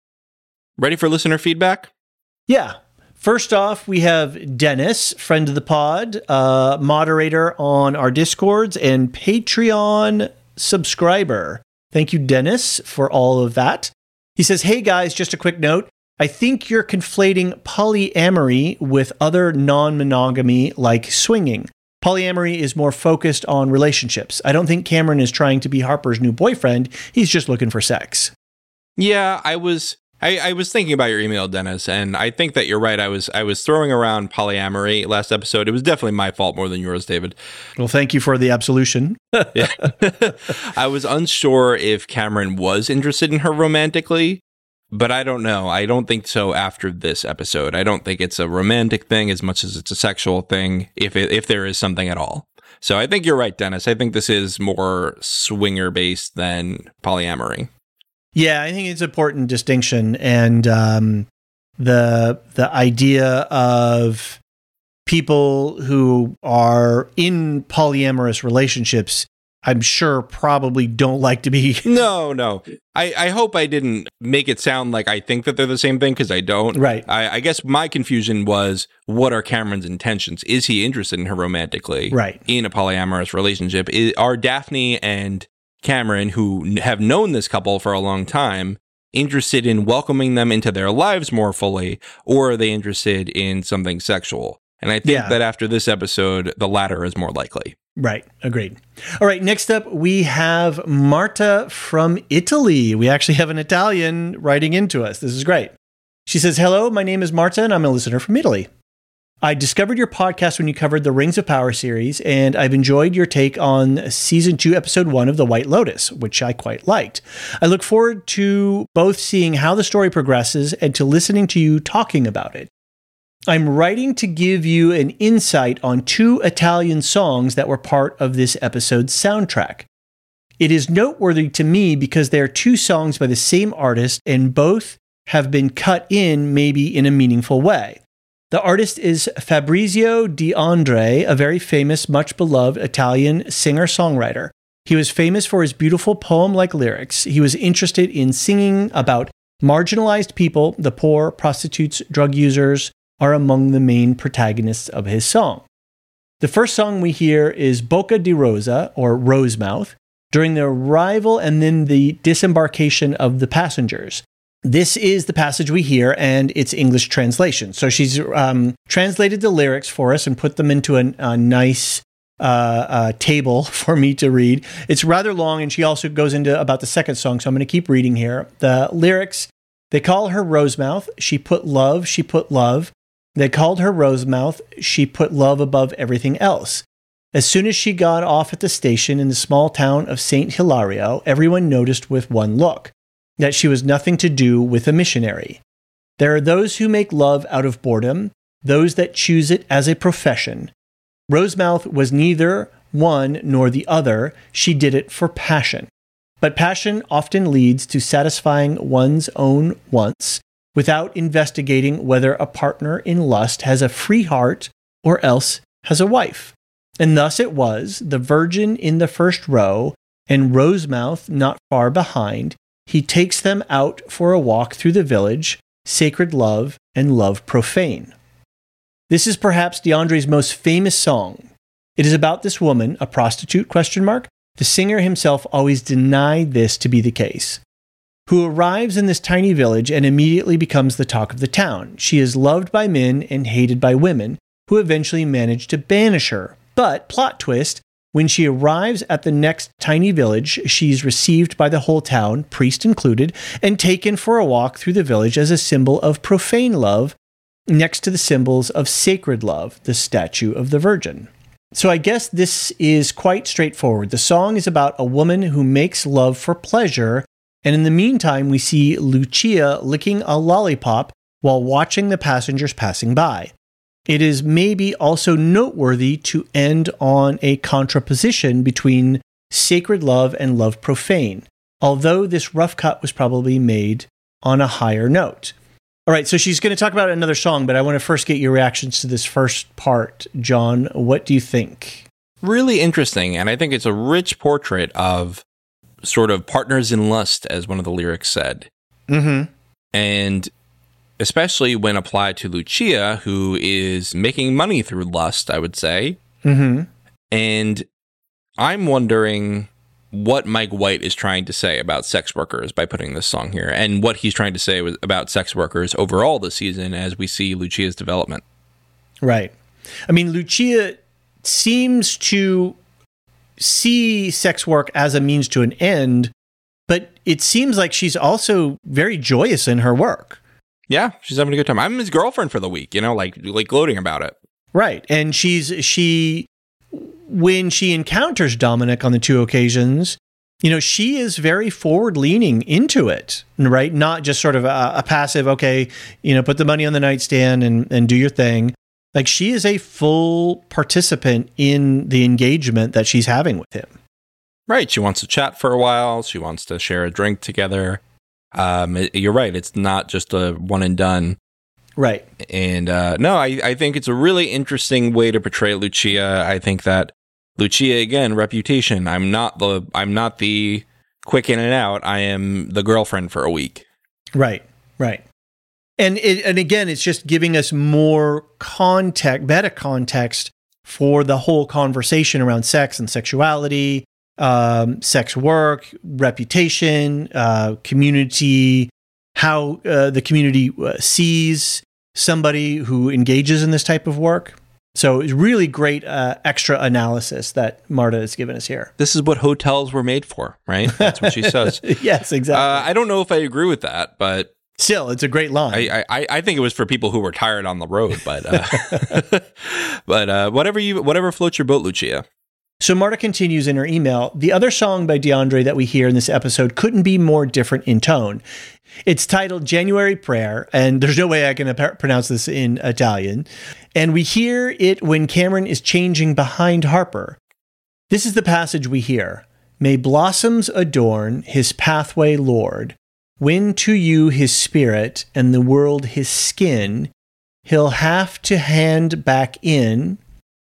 Ready for listener feedback? Yeah. First off, we have Dennis, friend of the pod, uh, moderator on our Discords, and Patreon subscriber. Thank you, Dennis, for all of that. He says, hey guys, just a quick note. I think you're conflating polyamory with other non-monogamy like swinging. Polyamory is more focused on relationships. I don't think Cameron is trying to be Harper's new boyfriend. He's just looking for sex. Yeah, I was... I, I was thinking about your email, Dennis, and I think that you're right. I was I was throwing around polyamory last episode. It was definitely my fault more than yours, David. Well, thank you for the absolution. Yeah. I was unsure if Cameron was interested in her romantically, but I don't know. I don't think so after this episode. I don't think it's a romantic thing as much as it's a sexual thing, if it, if there is something at all. So I think you're right, Dennis. I think this is more swinger-based than polyamory. Yeah, I think it's an important distinction, and um, the the idea of people who are in polyamorous relationships, I'm sure probably don't like to be. No, no. I, I hope I didn't make it sound like I think that they're the same thing, because I don't. Right. I, I guess my confusion was, what are Cameron's intentions? Is he interested in her romantically? Right. In a polyamorous relationship? Is, are Daphne and Cameron, who have known this couple for a long time, interested in welcoming them into their lives more fully, or are they interested in something sexual? And I think Yeah. that after this episode, the latter is more likely. Right. Agreed. All right. Next up, we have Marta from Italy. We actually have an Italian writing into us. This is great. She says, hello, my name is Marta, and I'm a listener from Italy. I discovered your podcast when you covered the Rings of Power series, and I've enjoyed your take on season two, episode one of The White Lotus, which I quite liked. I look forward to both seeing how the story progresses and to listening to you talking about it. I'm writing to give you an insight on two Italian songs that were part of this episode's soundtrack. It is noteworthy to me because they are two songs by the same artist, and both have been cut in maybe in a meaningful way. The artist is Fabrizio De André, a very famous, much beloved Italian singer-songwriter. He was famous for his beautiful poem-like lyrics. He was interested in singing about marginalized people, the poor, prostitutes, drug users are among the main protagonists of his song. The first song we hear is Bocca di Rosa, or Rosemouth, during the arrival and then the disembarkation of the passengers. This is the passage we hear and its English translation. So she's um, translated the lyrics for us and put them into a, a nice uh, uh, table for me to read. It's rather long, and she also goes into about the second song, so I'm going to keep reading here. The lyrics, they call her Rosemouth. She put love, she put love. They called her Rosemouth. She put love above everything else. As soon as she got off at the station in the small town of Saint Hilario, everyone noticed with one look that she was nothing to do with a missionary. There are those who make love out of boredom, those that choose it as a profession. Rosemouth was neither one nor the other. She did it for passion. But passion often leads to satisfying one's own wants without investigating whether a partner in lust has a free heart or else has a wife. And thus it was, the virgin in the first row and Rosemouth not far behind. He takes them out for a walk through the village, sacred love and love profane. This is perhaps De André's most famous song. It is about this woman, a prostitute, question mark. The singer himself always denied this to be the case, who arrives in this tiny village and immediately becomes the talk of the town. She is loved by men and hated by women, who eventually manage to banish her. But, plot twist, when she arrives at the next tiny village, she's received by the whole town, priest included, and taken for a walk through the village as a symbol of profane love, next to the symbols of sacred love, the statue of the Virgin. So I guess this is quite straightforward. The song is about a woman who makes love for pleasure, and in the meantime, we see Lucia licking a lollipop while watching the passengers passing by. It is maybe also noteworthy to end on a contraposition between sacred love and love profane, although this rough cut was probably made on a higher note. All right, so she's going to talk about another song, but I want to first get your reactions to this first part. John, what do you think? Really interesting, and I think it's a rich portrait of sort of partners in lust, as one of the lyrics said. Mm-hmm. And especially when applied to Lucia, who is making money through lust, I would say. Mm-hmm. And I'm wondering what Mike White is trying to say about sex workers by putting this song here, and what he's trying to say was about sex workers overall this season as we see Lucia's development. Right. I mean, Lucia seems to see sex work as a means to an end, but it seems like she's also very joyous in her work. Yeah, she's having a good time. I'm his girlfriend for the week, you know, like like gloating about it. Right. And she's she when she encounters Dominic on the two occasions, you know, she is very forward leaning into it, right? Not just sort of a, a passive, okay, you know, put the money on the nightstand and, and do your thing. Like, she is a full participant in the engagement that she's having with him. Right. She wants to chat for a while. She wants to share a drink together. Um, it, you're right. It's not just a one and done. Right. And uh, no, I, I think it's a really interesting way to portray Lucia. I think that Lucia, again, reputation. I'm not the I'm not the quick in and out. I am the girlfriend for a week. Right. Right. And it, and again, it's just giving us more context, better context for the whole conversation around sex and sexuality, um, sex work, reputation, uh, community, how uh, the community uh, sees somebody who engages in this type of work. So it's really great uh, extra analysis that Marta has given us here. This is what hotels were made for, right? That's what she says. Yes, exactly. Uh, I don't know if I agree with that, but still, it's a great line. I, I, I think it was for people who were tired on the road, but uh, but uh, whatever you whatever floats your boat, Lucia. So Marta continues in her email, the other song by DeAndre that we hear in this episode couldn't be more different in tone. It's titled January Prayer, and there's no way I can ap- pronounce this in Italian. And we hear it when Cameron is changing behind Harper. This is the passage we hear. May blossoms adorn his pathway, Lord. When to you his spirit and the world his skin, he'll have to hand back in.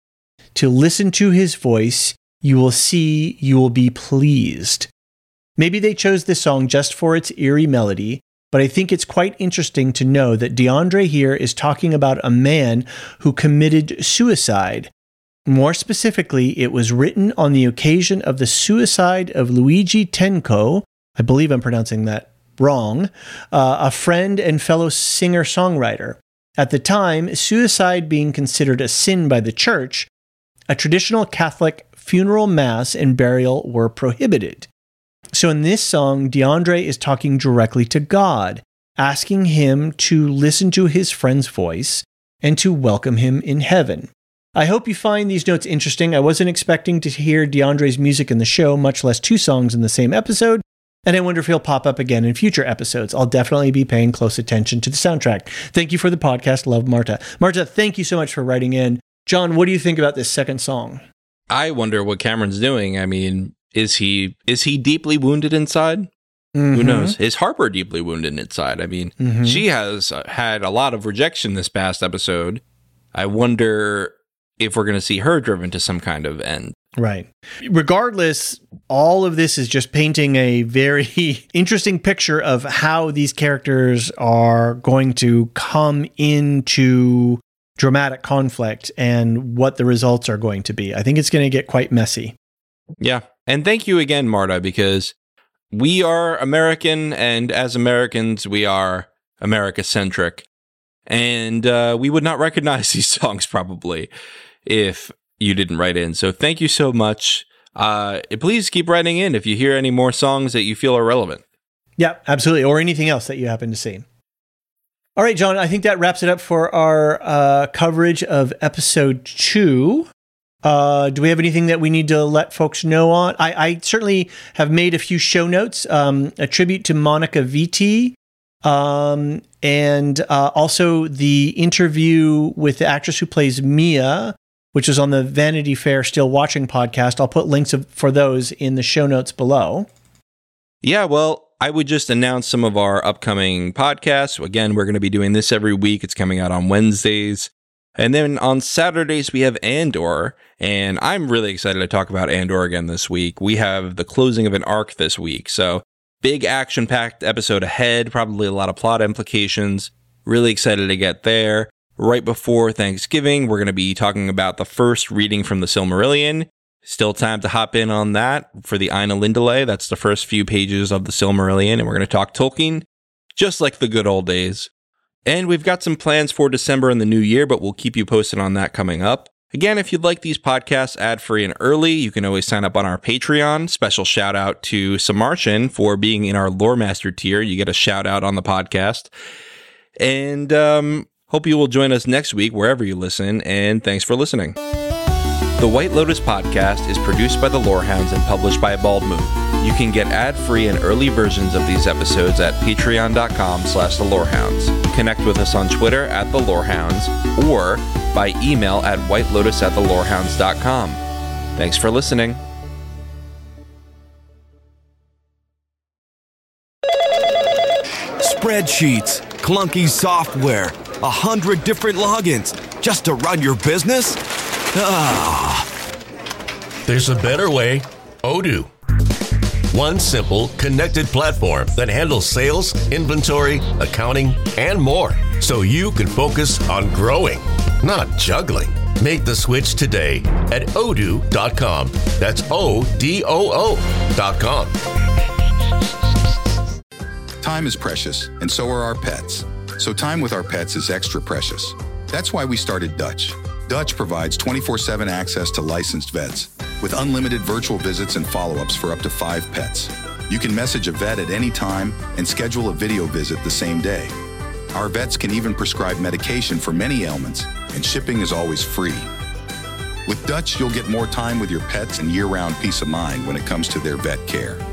To listen to his voice, you will see, you will be pleased. Maybe they chose this song just for its eerie melody, but I think it's quite interesting to know that DeAndre here is talking about a man who committed suicide. More specifically, it was written on the occasion of the suicide of Luigi Tenco, I believe I'm pronouncing that wrong, uh, a friend and fellow singer-songwriter. At the time, suicide being considered a sin by the church, a traditional Catholic funeral mass and burial were prohibited. So in this song, DeAndre is talking directly to God, asking him to listen to his friend's voice and to welcome him in heaven. I hope you find these notes interesting. I wasn't expecting to hear DeAndre's music in the show, much less two songs in the same episode, and I wonder if he'll pop up again in future episodes. I'll definitely be paying close attention to the soundtrack. Thank you for the podcast. Love, Marta. Marta, thank you so much for writing in. John, what do you think about this second song? I wonder what Cameron's doing. I mean, is he is he deeply wounded inside? Mm-hmm. Who knows? Is Harper deeply wounded inside? I mean, mm-hmm. she has uh, had a lot of rejection this past episode. I wonder if we're going to see her driven to some kind of end. Right. Regardless, all of this is just painting a very interesting picture of how these characters are going to come into dramatic conflict and what the results are going to be. I think it's going to get quite messy. Yeah. And thank you again, Marta, because we are American, and as Americans, we are America-centric. And uh, we would not recognize these songs probably if you didn't write in. So thank you so much. Uh, please keep writing in if you hear any more songs that you feel are relevant. Yeah, absolutely. Or anything else that you happen to see. All right, John, I think that wraps it up for our uh, coverage of episode two. Uh, do we have anything that we need to let folks know on? I, I certainly have made a few show notes, um, a tribute to Monica Vitti, um, and uh, also the interview with the actress who plays Mia, which is on the Vanity Fair Still Watching podcast. I'll put links of, for those in the show notes below. Yeah, well, I would just announce some of our upcoming podcasts. Again, we're going to be doing this every week. It's coming out on Wednesdays. And then on Saturdays, we have Andor, and I'm really excited to talk about Andor again this week. We have the closing of an arc this week, so big action-packed episode ahead, probably a lot of plot implications. Really excited to get there. Right before Thanksgiving, we're going to be talking about the first reading from the Silmarillion. Still time to hop in on that for the Ainulindale. That's the first few pages of the Silmarillion, and we're going to talk Tolkien, just like the good old days. And we've got some plans for December and the new year, but we'll keep you posted on that coming up. Again, if you'd like these podcasts ad-free and early, you can always sign up on our Patreon. Special shout out to Samarchin for being in our Lore Master tier. You get a shout out on the podcast. And um, hope you will join us next week wherever you listen, and thanks for listening. The White Lotus podcast is produced by the Lorehounds and published by Bald Moon. You can get ad-free and early versions of these episodes at patreon.com slash the Lorehounds. Connect with us on Twitter at the Lorehounds or by email at whitelotus at the lorehounds dot com. Thanks for listening. Spreadsheets, clunky software, a hundred different logins just to run your business? Ah. There's a better way. Odoo. One simple, connected platform that handles sales, inventory, accounting, and more, so you can focus on growing, not juggling. Make the switch today at odoo dot com. That's O D O O dot com. time is precious, and so are our pets. So time with our pets is extra precious. That's why we started Dutch. Dutch provides twenty-four seven access to licensed vets with unlimited virtual visits and follow-ups for up to five pets. You can message a vet at any time and schedule a video visit the same day. Our vets can even prescribe medication for many ailments, and shipping is always free. With Dutch, you'll get more time with your pets and year-round peace of mind when it comes to their vet care.